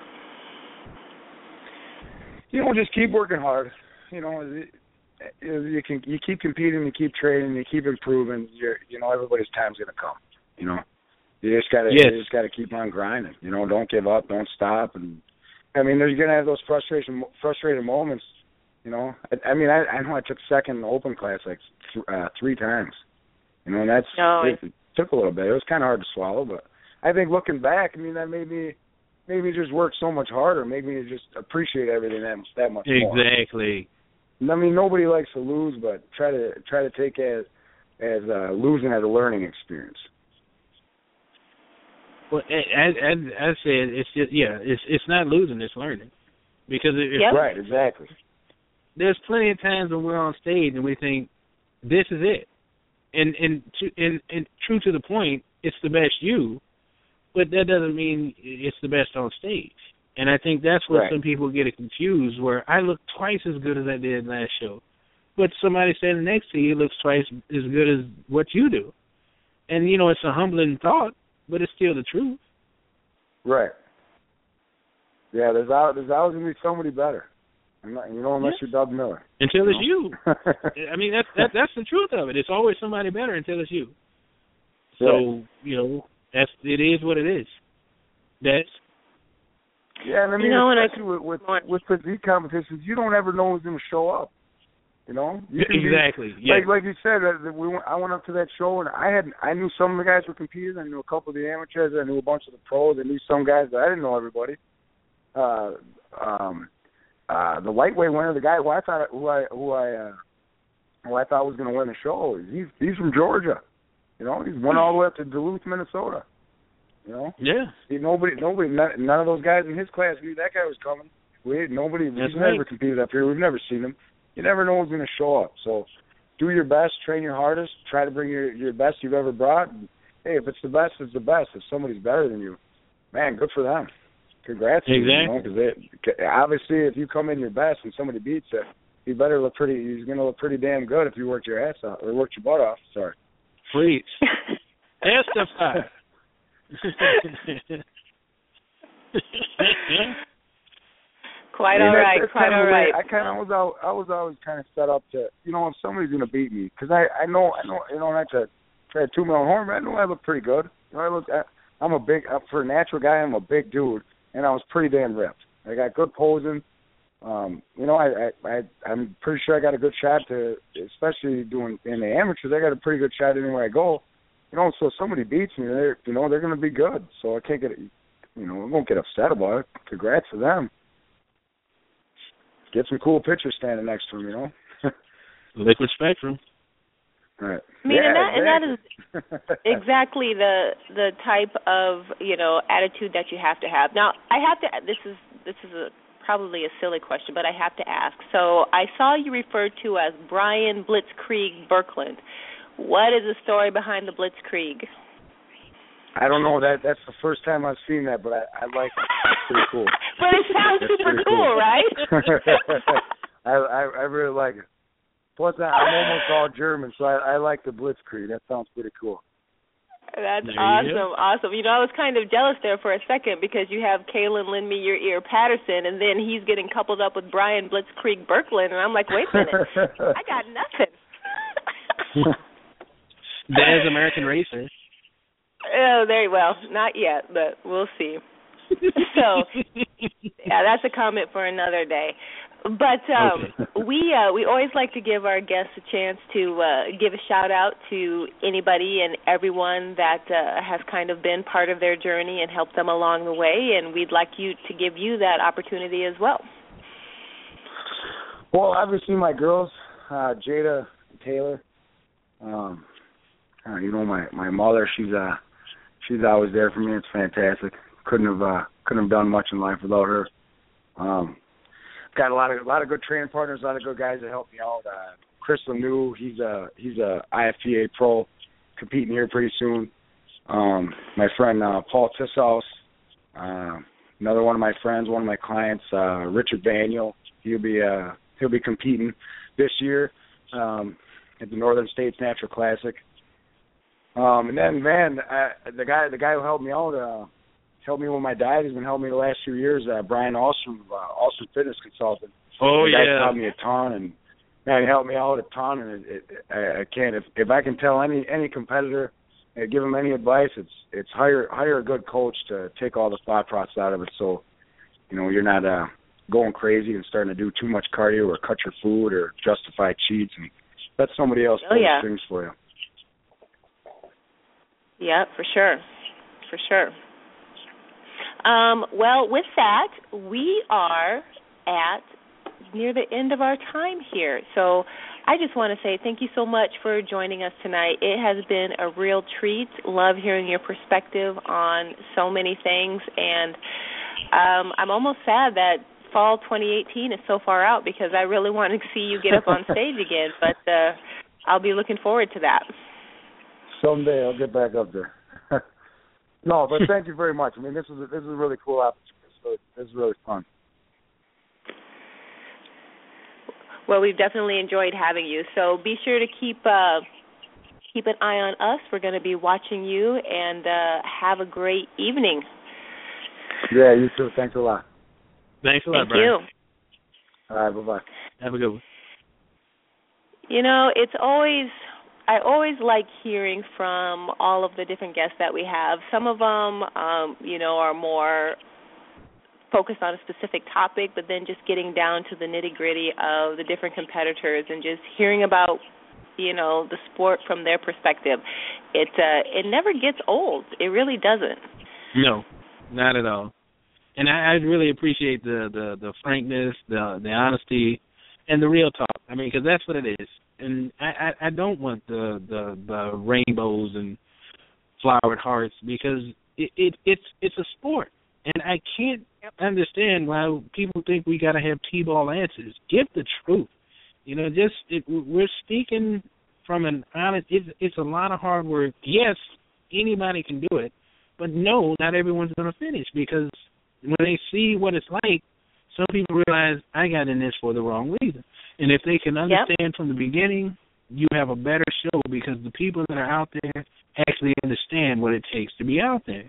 You know, just keep working hard. You know. You can you keep competing, you keep training, you keep improving. You're, you know, everybody's time's gonna come. You know, you just gotta yes. you just gotta keep on grinding. You know, don't give up, don't stop. And I mean, you're gonna have those frustration frustrated moments. You know, I, I mean, I, I know I took second in the open class like th- uh, three times. You know, and that's oh. it, it took a little bit. It was kind of hard to swallow, but I think looking back, I mean, that made me made me just work so much harder. Made me just appreciate everything that that much more. Exactly. I mean, nobody likes to lose, but try to try to take as as uh, losing as a learning experience. Well, as, as I said, it's just yeah, it's it's not losing, it's learning, because it, yep. right, exactly. There's plenty of times when we're on stage and we think this is it, and and to, and, and true to the point, it's the best you, but that doesn't mean it's the best on stage. And I think that's where right. some people get it confused, where I look twice as good as I did last show, but somebody standing next to you looks twice as good as what you do. And, you know, it's a humbling thought, but it's still the truth. Right. Yeah, there's always, there's always going to be somebody better. I'm not, you know, unless yeah. you're Doug Miller. Until you it's know? you. I mean, that's, that, that's the truth of it. It's always somebody better until it's you. So, yeah. you know, that's it is what it is. That's Yeah, and I mean, you know, especially I, with, with with physique competitions, you don't ever know who's going to show up. You know, you exactly. Be, yeah. Like like you said, uh, we went, I went up to that show and I had I knew some of the guys were competing. I knew a couple of the amateurs. I knew a bunch of the pros. I knew some guys, but I didn't know everybody. Uh, um, uh, the lightweight winner, the guy who I thought who I who I uh, who I thought was going to win the show, he's he's from Georgia. You know, he's won all the way up to Duluth, Minnesota. You know, yeah. See, nobody, nobody, none, none of those guys in his class knew that guy was coming. We nobody, That's he's right. never competed up here. We've never seen him. You never know who's going to show up. So, do your best, train your hardest, try to bring your your best you've ever brought. And, hey, if it's the best, it's the best. If somebody's better than you, man, good for them. Congrats. Exactly. You know, 'cause they, obviously, if you come in your best and somebody beats you, you better look pretty. He's going to look pretty damn good if you worked your ass off or worked your butt off. Sorry. Please. Testify. Quite I mean, all that- right. that's Quite kinda all the way- right. I kind of was al- I was always kind of set up to, you know, if somebody's going to beat me, because I I know I know you know not to try to toot my own horn, but I know I look pretty good. You know, I look I, I'm a big uh, for a natural guy. I'm a big dude, and I was pretty damn ripped. I got good posing. Um, you know, I, I I I'm pretty sure I got a good shot to, especially doing in the amateurs. I got a pretty good shot anywhere I go. You know, so if somebody beats me, they're you know they're going to be good. So I can't get, you know, I won't get upset about it. Congrats to them. Get some cool pictures standing next to him, you know. Liquid Spectrum. Right. I mean, yeah, and that and that is exactly. exactly the the type of you know attitude that you have to have. Now, I have to. This is this is a, probably a silly question, but I have to ask. So, I saw you referred to as Brian Blitzkrieg Birkeland. What is the story behind the Blitzkrieg? I don't know. That that's the first time I've seen that, but I, I like it. It's pretty cool. But it sounds That's super pretty cool, cool. right? I, I I really like it. Plus, I- I'm almost all German, so I, I like the Blitzkrieg. That sounds pretty cool. That's There you awesome, go. awesome. You know, I was kind of jealous there for a second because you have Kalen Lend Me Your Ear Patterson, and then he's getting coupled up with Brian Blitzkrieg Birkeland, and I'm like, wait a minute, I got nothing. Dad's American Racer. Oh, very well. Not yet, but we'll see. So, yeah, that's a comment for another day. But um, Okay. we uh, we always like to give our guests a chance to uh, give a shout out to anybody and everyone that uh, has kind of been part of their journey and helped them along the way, and we'd like you to give you that opportunity as well. Well, obviously my girls, uh, Jada and Taylor. Um, uh, you know my my mother. She's uh she's always there for me. It's fantastic. Couldn't have uh, couldn't have done much in life without her. Um, got a lot of a lot of good training partners, a lot of good guys that help me out. Uh, Chris Lemieux, he's a he's a I F T A pro, competing here pretty soon. Um, my friend uh, Paul Tissaus, uh, another one of my friends, one of my clients, uh, Richard Daniel. He'll be uh, he'll be competing this year um, at the Northern States Natural Classic. Um, and then, man, uh, the guy the guy who helped me out, uh, helped me with my diet, has been helping me the last few years. Uh, Brian Alstrom, uh, Alstrom Fitness Consultant. Oh, the guy yeah. taught me a ton, and man, he helped me out a ton. And it, it, I, I can't if if I can tell any any competitor, uh, give them any advice, it's it's hire hire a good coach to take all the thought process out of it. So, you know, you're not uh, going crazy and starting to do too much cardio or cut your food or justify cheats and let somebody else Oh, pull yeah. the strings for you. Yeah, for sure, for sure. Um, well, with that, we are at near the end of our time here. So I just want to say thank you so much for joining us tonight. It has been a real treat. Love hearing your perspective on so many things. And um, I'm almost sad that fall twenty eighteen is so far out because I really want to see you get up on stage again. But uh, I'll be looking forward to that. Someday I'll get back up there. No, but thank you very much. I mean, this is a, this is a really cool opportunity. So this is really fun. Well, we've definitely enjoyed having you. So be sure to keep uh, keep an eye on us. We're going to be watching you, and uh, have a great evening. Yeah, you too. Thanks a lot. Thanks a lot, Thank Brian. you. All right, bye-bye. Have a good one. You know, it's always, I always like hearing from all of the different guests that we have. Some of them, um, you know, are more focused on a specific topic, but then just getting down to the nitty-gritty of the different competitors and just hearing about, you know, the sport from their perspective. It uh, it never gets old. It really doesn't. No, not at all. And I, I really appreciate the, the, the frankness, the the honesty, and the real talk. I mean, because that's what it is. And I, I, I don't want the, the, the rainbows and flowered hearts because it, it it's it's a sport. And I can't understand why people think we got to have T-ball answers. Give the truth. You know, just it, we're speaking from an honest. It's, it's a lot of hard work. Yes, anybody can do it, but no, not everyone's going to finish because when they see what it's like, some people realize I got in this for the wrong reason. And if they can understand yep. from the beginning, you have a better show because the people that are out there actually understand what it takes to be out there.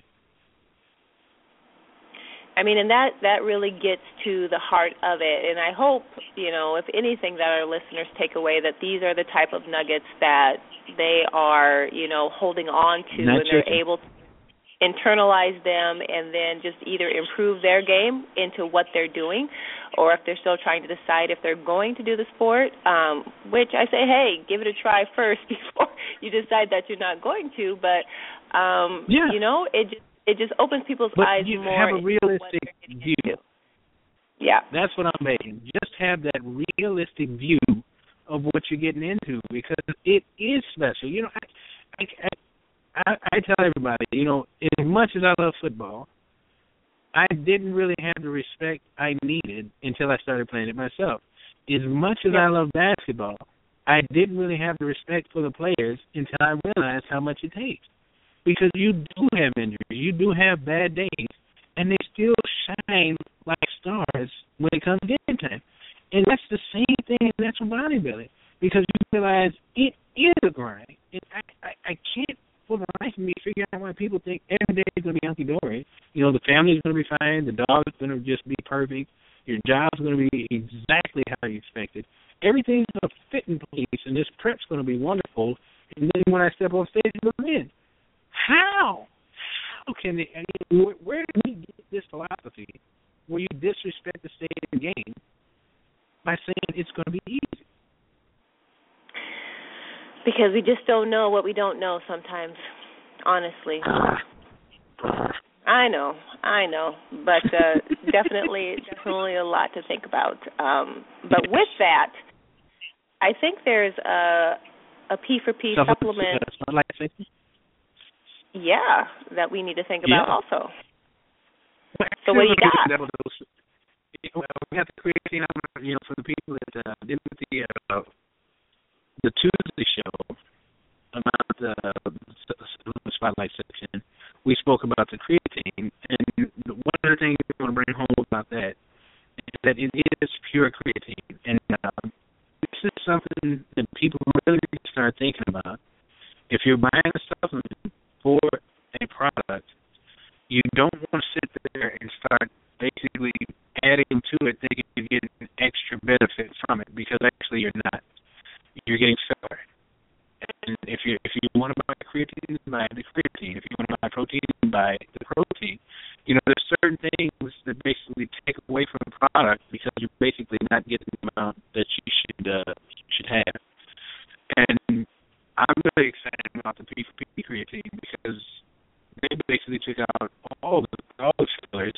I mean, and that, that really gets to the heart of it. And I hope, you know, if anything, that our listeners take away that these are the type of nuggets that they are, you know, holding on to Not and they're chicken. able to internalize them and then just either improve their game into what they're doing or if they're still trying to decide if they're going to do the sport, um, which I say, hey, give it a try first before you decide that you're not going to. But, um, yeah. you know, it just, it just opens people's but eyes you more. Have a realistic view. Into. Yeah. That's what I'm making. Just have that realistic view of what you're getting into because it is special. You know, I, I, I, I tell everybody, you know, as much as I love football, I didn't really have the respect I needed until I started playing it myself. As much as yeah. I love basketball, I didn't really have the respect for the players until I realized how much it takes. Because you do have injuries, you do have bad days, and they still shine like stars when it comes game time. And that's the same thing as natural bodybuilding because you realize it is a grind. And I, I, I can't for the life of me figure out why people think every day is going to be hunky-dory. You know, the family's going to be fine, the dog is going to just be perfect, your job's going to be exactly how you expect it. Everything's going to fit in place, and this prep's going to be wonderful. And then when I step on stage, I'm in. How? How can they, I mean, where, where did we get this philosophy where you disrespect the state of the game by saying it's going to be easy? Because we just don't know what we don't know sometimes, honestly. I know, I know, but uh, definitely, definitely a lot to think about. Um, but with that, I think there's a, a P for P so, supplement. Uh, like Yeah, that we need to think yeah. about also. So what do you got? Well, we got the creatine, you know, for the people that uh, didn't get the uh, the Tuesday show about the, the spotlight section. We spoke about the creatine, and one of the things we want to bring home about that is that it is pure creatine, and uh, this is something that people really need to start thinking about. If you're buying a supplement for a product, you don't want to sit there and start basically adding to it thinking you're getting extra benefit from it because actually you're not. You're getting filler. And if you if you want to buy creatine, buy the creatine. If you want to buy protein, buy the protein. You know, there's certain things that basically take away from the product because you're basically not getting the amount that you should uh, should have. And I'm really excited about the P for P creatine because they basically took out all the all the fillers,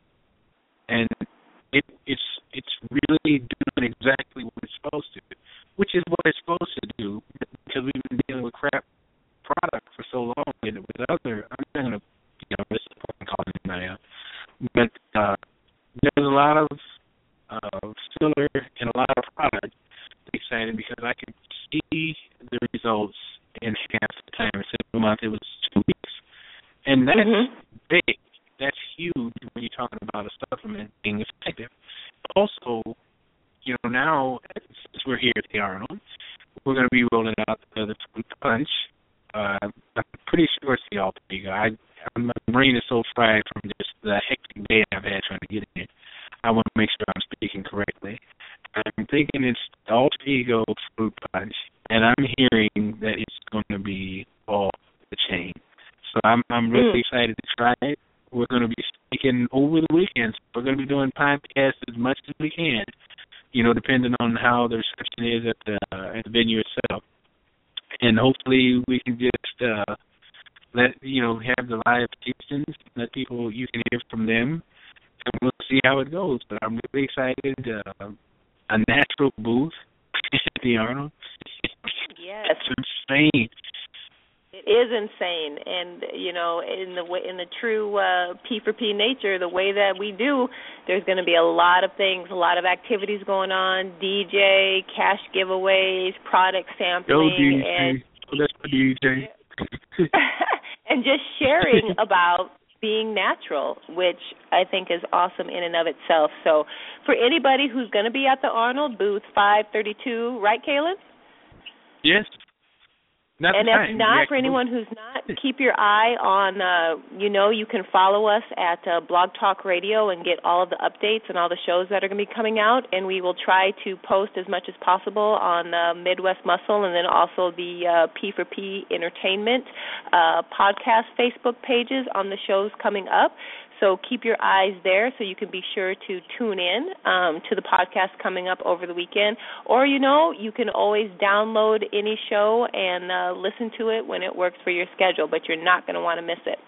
and it, it's it's really doing exactly what it's supposed to, which is what it's supposed to do because we've been dealing with crap product for so long and with other. I'm not gonna you know this is point calling anybody out, but uh, there's a lot of uh, filler and a lot of product. Excited because I could see the results in half the time. Instead of a month, it was two weeks. And that's mm-hmm. big. That's huge when you're talking about a supplement being effective. Also, you know, now, since we're here at the Arnold, we're going to be rolling out the, the Fruit Punch. Uh, I'm pretty sure it's the Alter Ego. I, my brain is so fried from just the hectic day I've had trying to get in it. I want to make sure I'm speaking correctly. I'm thinking it's the Alter Ego Fruit Punch, and I'm hearing that it's going to be off the chain. So I'm I'm really mm. excited to try it. We're going to be speaking over the weekends. We're going to be doing podcasts as much as we can, you know, depending on how the reception is at the, uh, at the venue itself. And hopefully we can just uh, let, you know, have the live tastings, let people, you can hear from them. and we'll see how it goes. But I'm really excited. Uh, a natural booth at the Arnold. Yes. It's insane. It is insane, and you know, in the way, in the true uh, P for P nature, the way that we do, there's going to be a lot of things, a lot of activities going on: D J, cash giveaways, product sampling, Yo, D J. and Oh, that's the D J. and just sharing about being natural, which I think is awesome in and of itself. So, for anybody who's going to be at the Arnold booth five thirty-two, right, Kaylin? Yes. Not and if not, for anyone who's not, keep your eye on, uh, you know, you can follow us at uh, Blog Talk Radio and get all of the updates and all the shows that are going to be coming out. And we will try to post as much as possible on uh, Midwest Muscle and then also the uh, P for P Entertainment uh, podcast Facebook pages on the shows coming up. So keep your eyes there so you can be sure to tune in um, to the podcast coming up over the weekend. Or, you know, you can always download any show and uh, listen to it when it works for your schedule, but you're not going to want to miss it.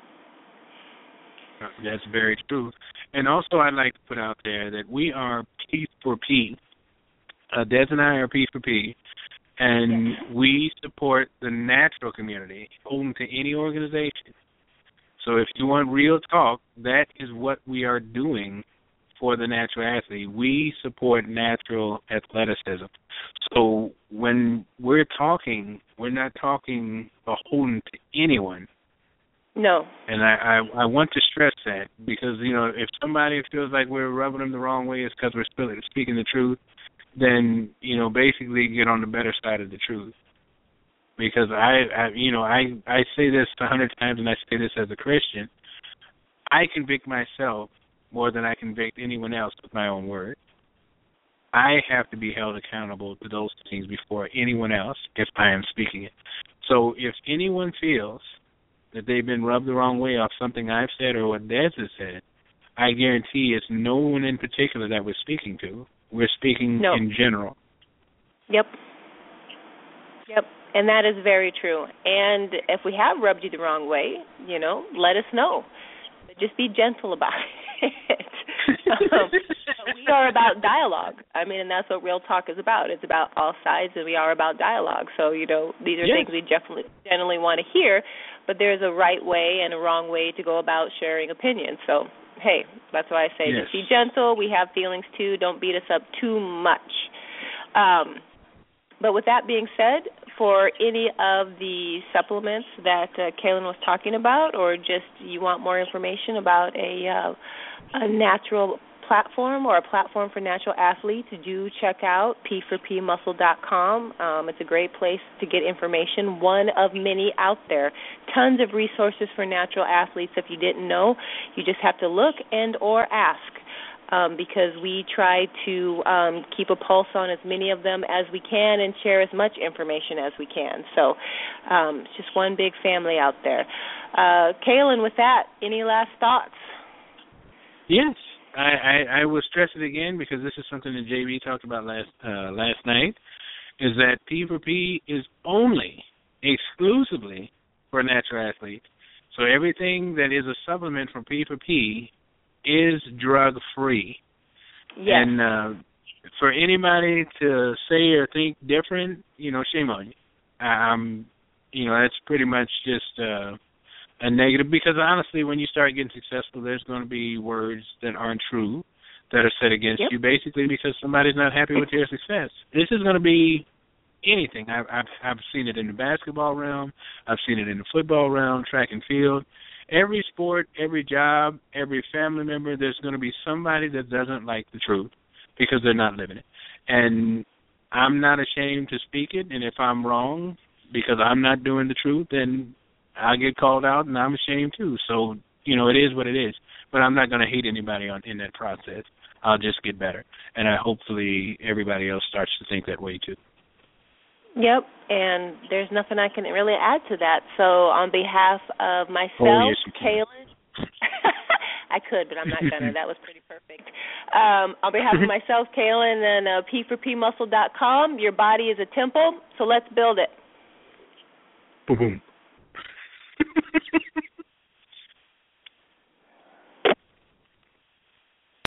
That's very true. And also I'd like to put out there that we are P for P. Uh, Des and I are P for P. And yes. we support the natural community open to any organization. So if you want real talk, that is what we are doing for the natural athlete. We support natural athleticism. So when we're talking, we're not talking beholden to anyone. No. And I, I, I want to stress that because, you know, if somebody feels like we're rubbing them the wrong way, it's because we're speaking the truth, then, you know, basically get on the better side of the truth. Because I, I, you know, I, I say this a hundred times, and I say this as a Christian. I convict myself more than I convict anyone else with my own word. I have to be held accountable to those things before anyone else if I am speaking it. So if anyone feels that they've been rubbed the wrong way off something I've said or what Des has said, I guarantee it's no one in particular that we're speaking to. We're speaking no. in general. Yep. Yep. And that is very true. And if we have rubbed you the wrong way, you know, let us know. But just be gentle about it. um, we are about dialogue. I mean, and that's what Real Talk is about. It's about all sides, and we are about dialogue. So, you know, these are yes. things we definitely, generally want to hear, but there's a right way and a wrong way to go about sharing opinions. So, hey, that's why I say yes. just be gentle. We have feelings, too. Don't beat us up too much. Um, but with that being said, for any of the supplements that uh, Kaylin was talking about, or just you want more information about a, uh, a natural platform or a platform for natural athletes, do check out P four P muscle dot com. Um, it's a great place to get information, one of many out there. Tons of resources for natural athletes. If you didn't know, you just have to look and or ask. Um, because we try to um, keep a pulse on as many of them as we can and share as much information as we can. So um, it's just one big family out there. Uh, Kaylin, with that, any last thoughts? Yes. I, I, I will stress it again because this is something that J B talked about last uh, last night, is that P four P is only, exclusively for natural athletes. So everything that is a supplement from P four P is drug-free. Yes. And uh, for anybody to say or think different, you know, shame on you. Um, you know, that's pretty much just uh, a negative because, honestly, when you start getting successful, there's going to be words that aren't true that are said against yep. you, basically because somebody's not happy with your success. This is going to be anything. I've, I've, I've seen it in the basketball realm. I've seen it in the football realm, track and field. Every sport, every job, every family member, there's going to be somebody that doesn't like the truth because they're not living it. And I'm not ashamed to speak it, and if I'm wrong because I'm not doing the truth, then I'll get called out, and I'm ashamed too. So, you know, it is what it is. But I'm not going to hate anybody on, in that process. I'll just get better. And I hopefully everybody else starts to think that way too. Yep, and there's nothing I can really add to that. So on behalf of myself, oh, yes, Kaylin, I could, but I'm not going to. That was pretty perfect. Um, on behalf of myself, Kaylin, and uh, P four P muscle dot com, your body is a temple, so let's build it. Boom, boom.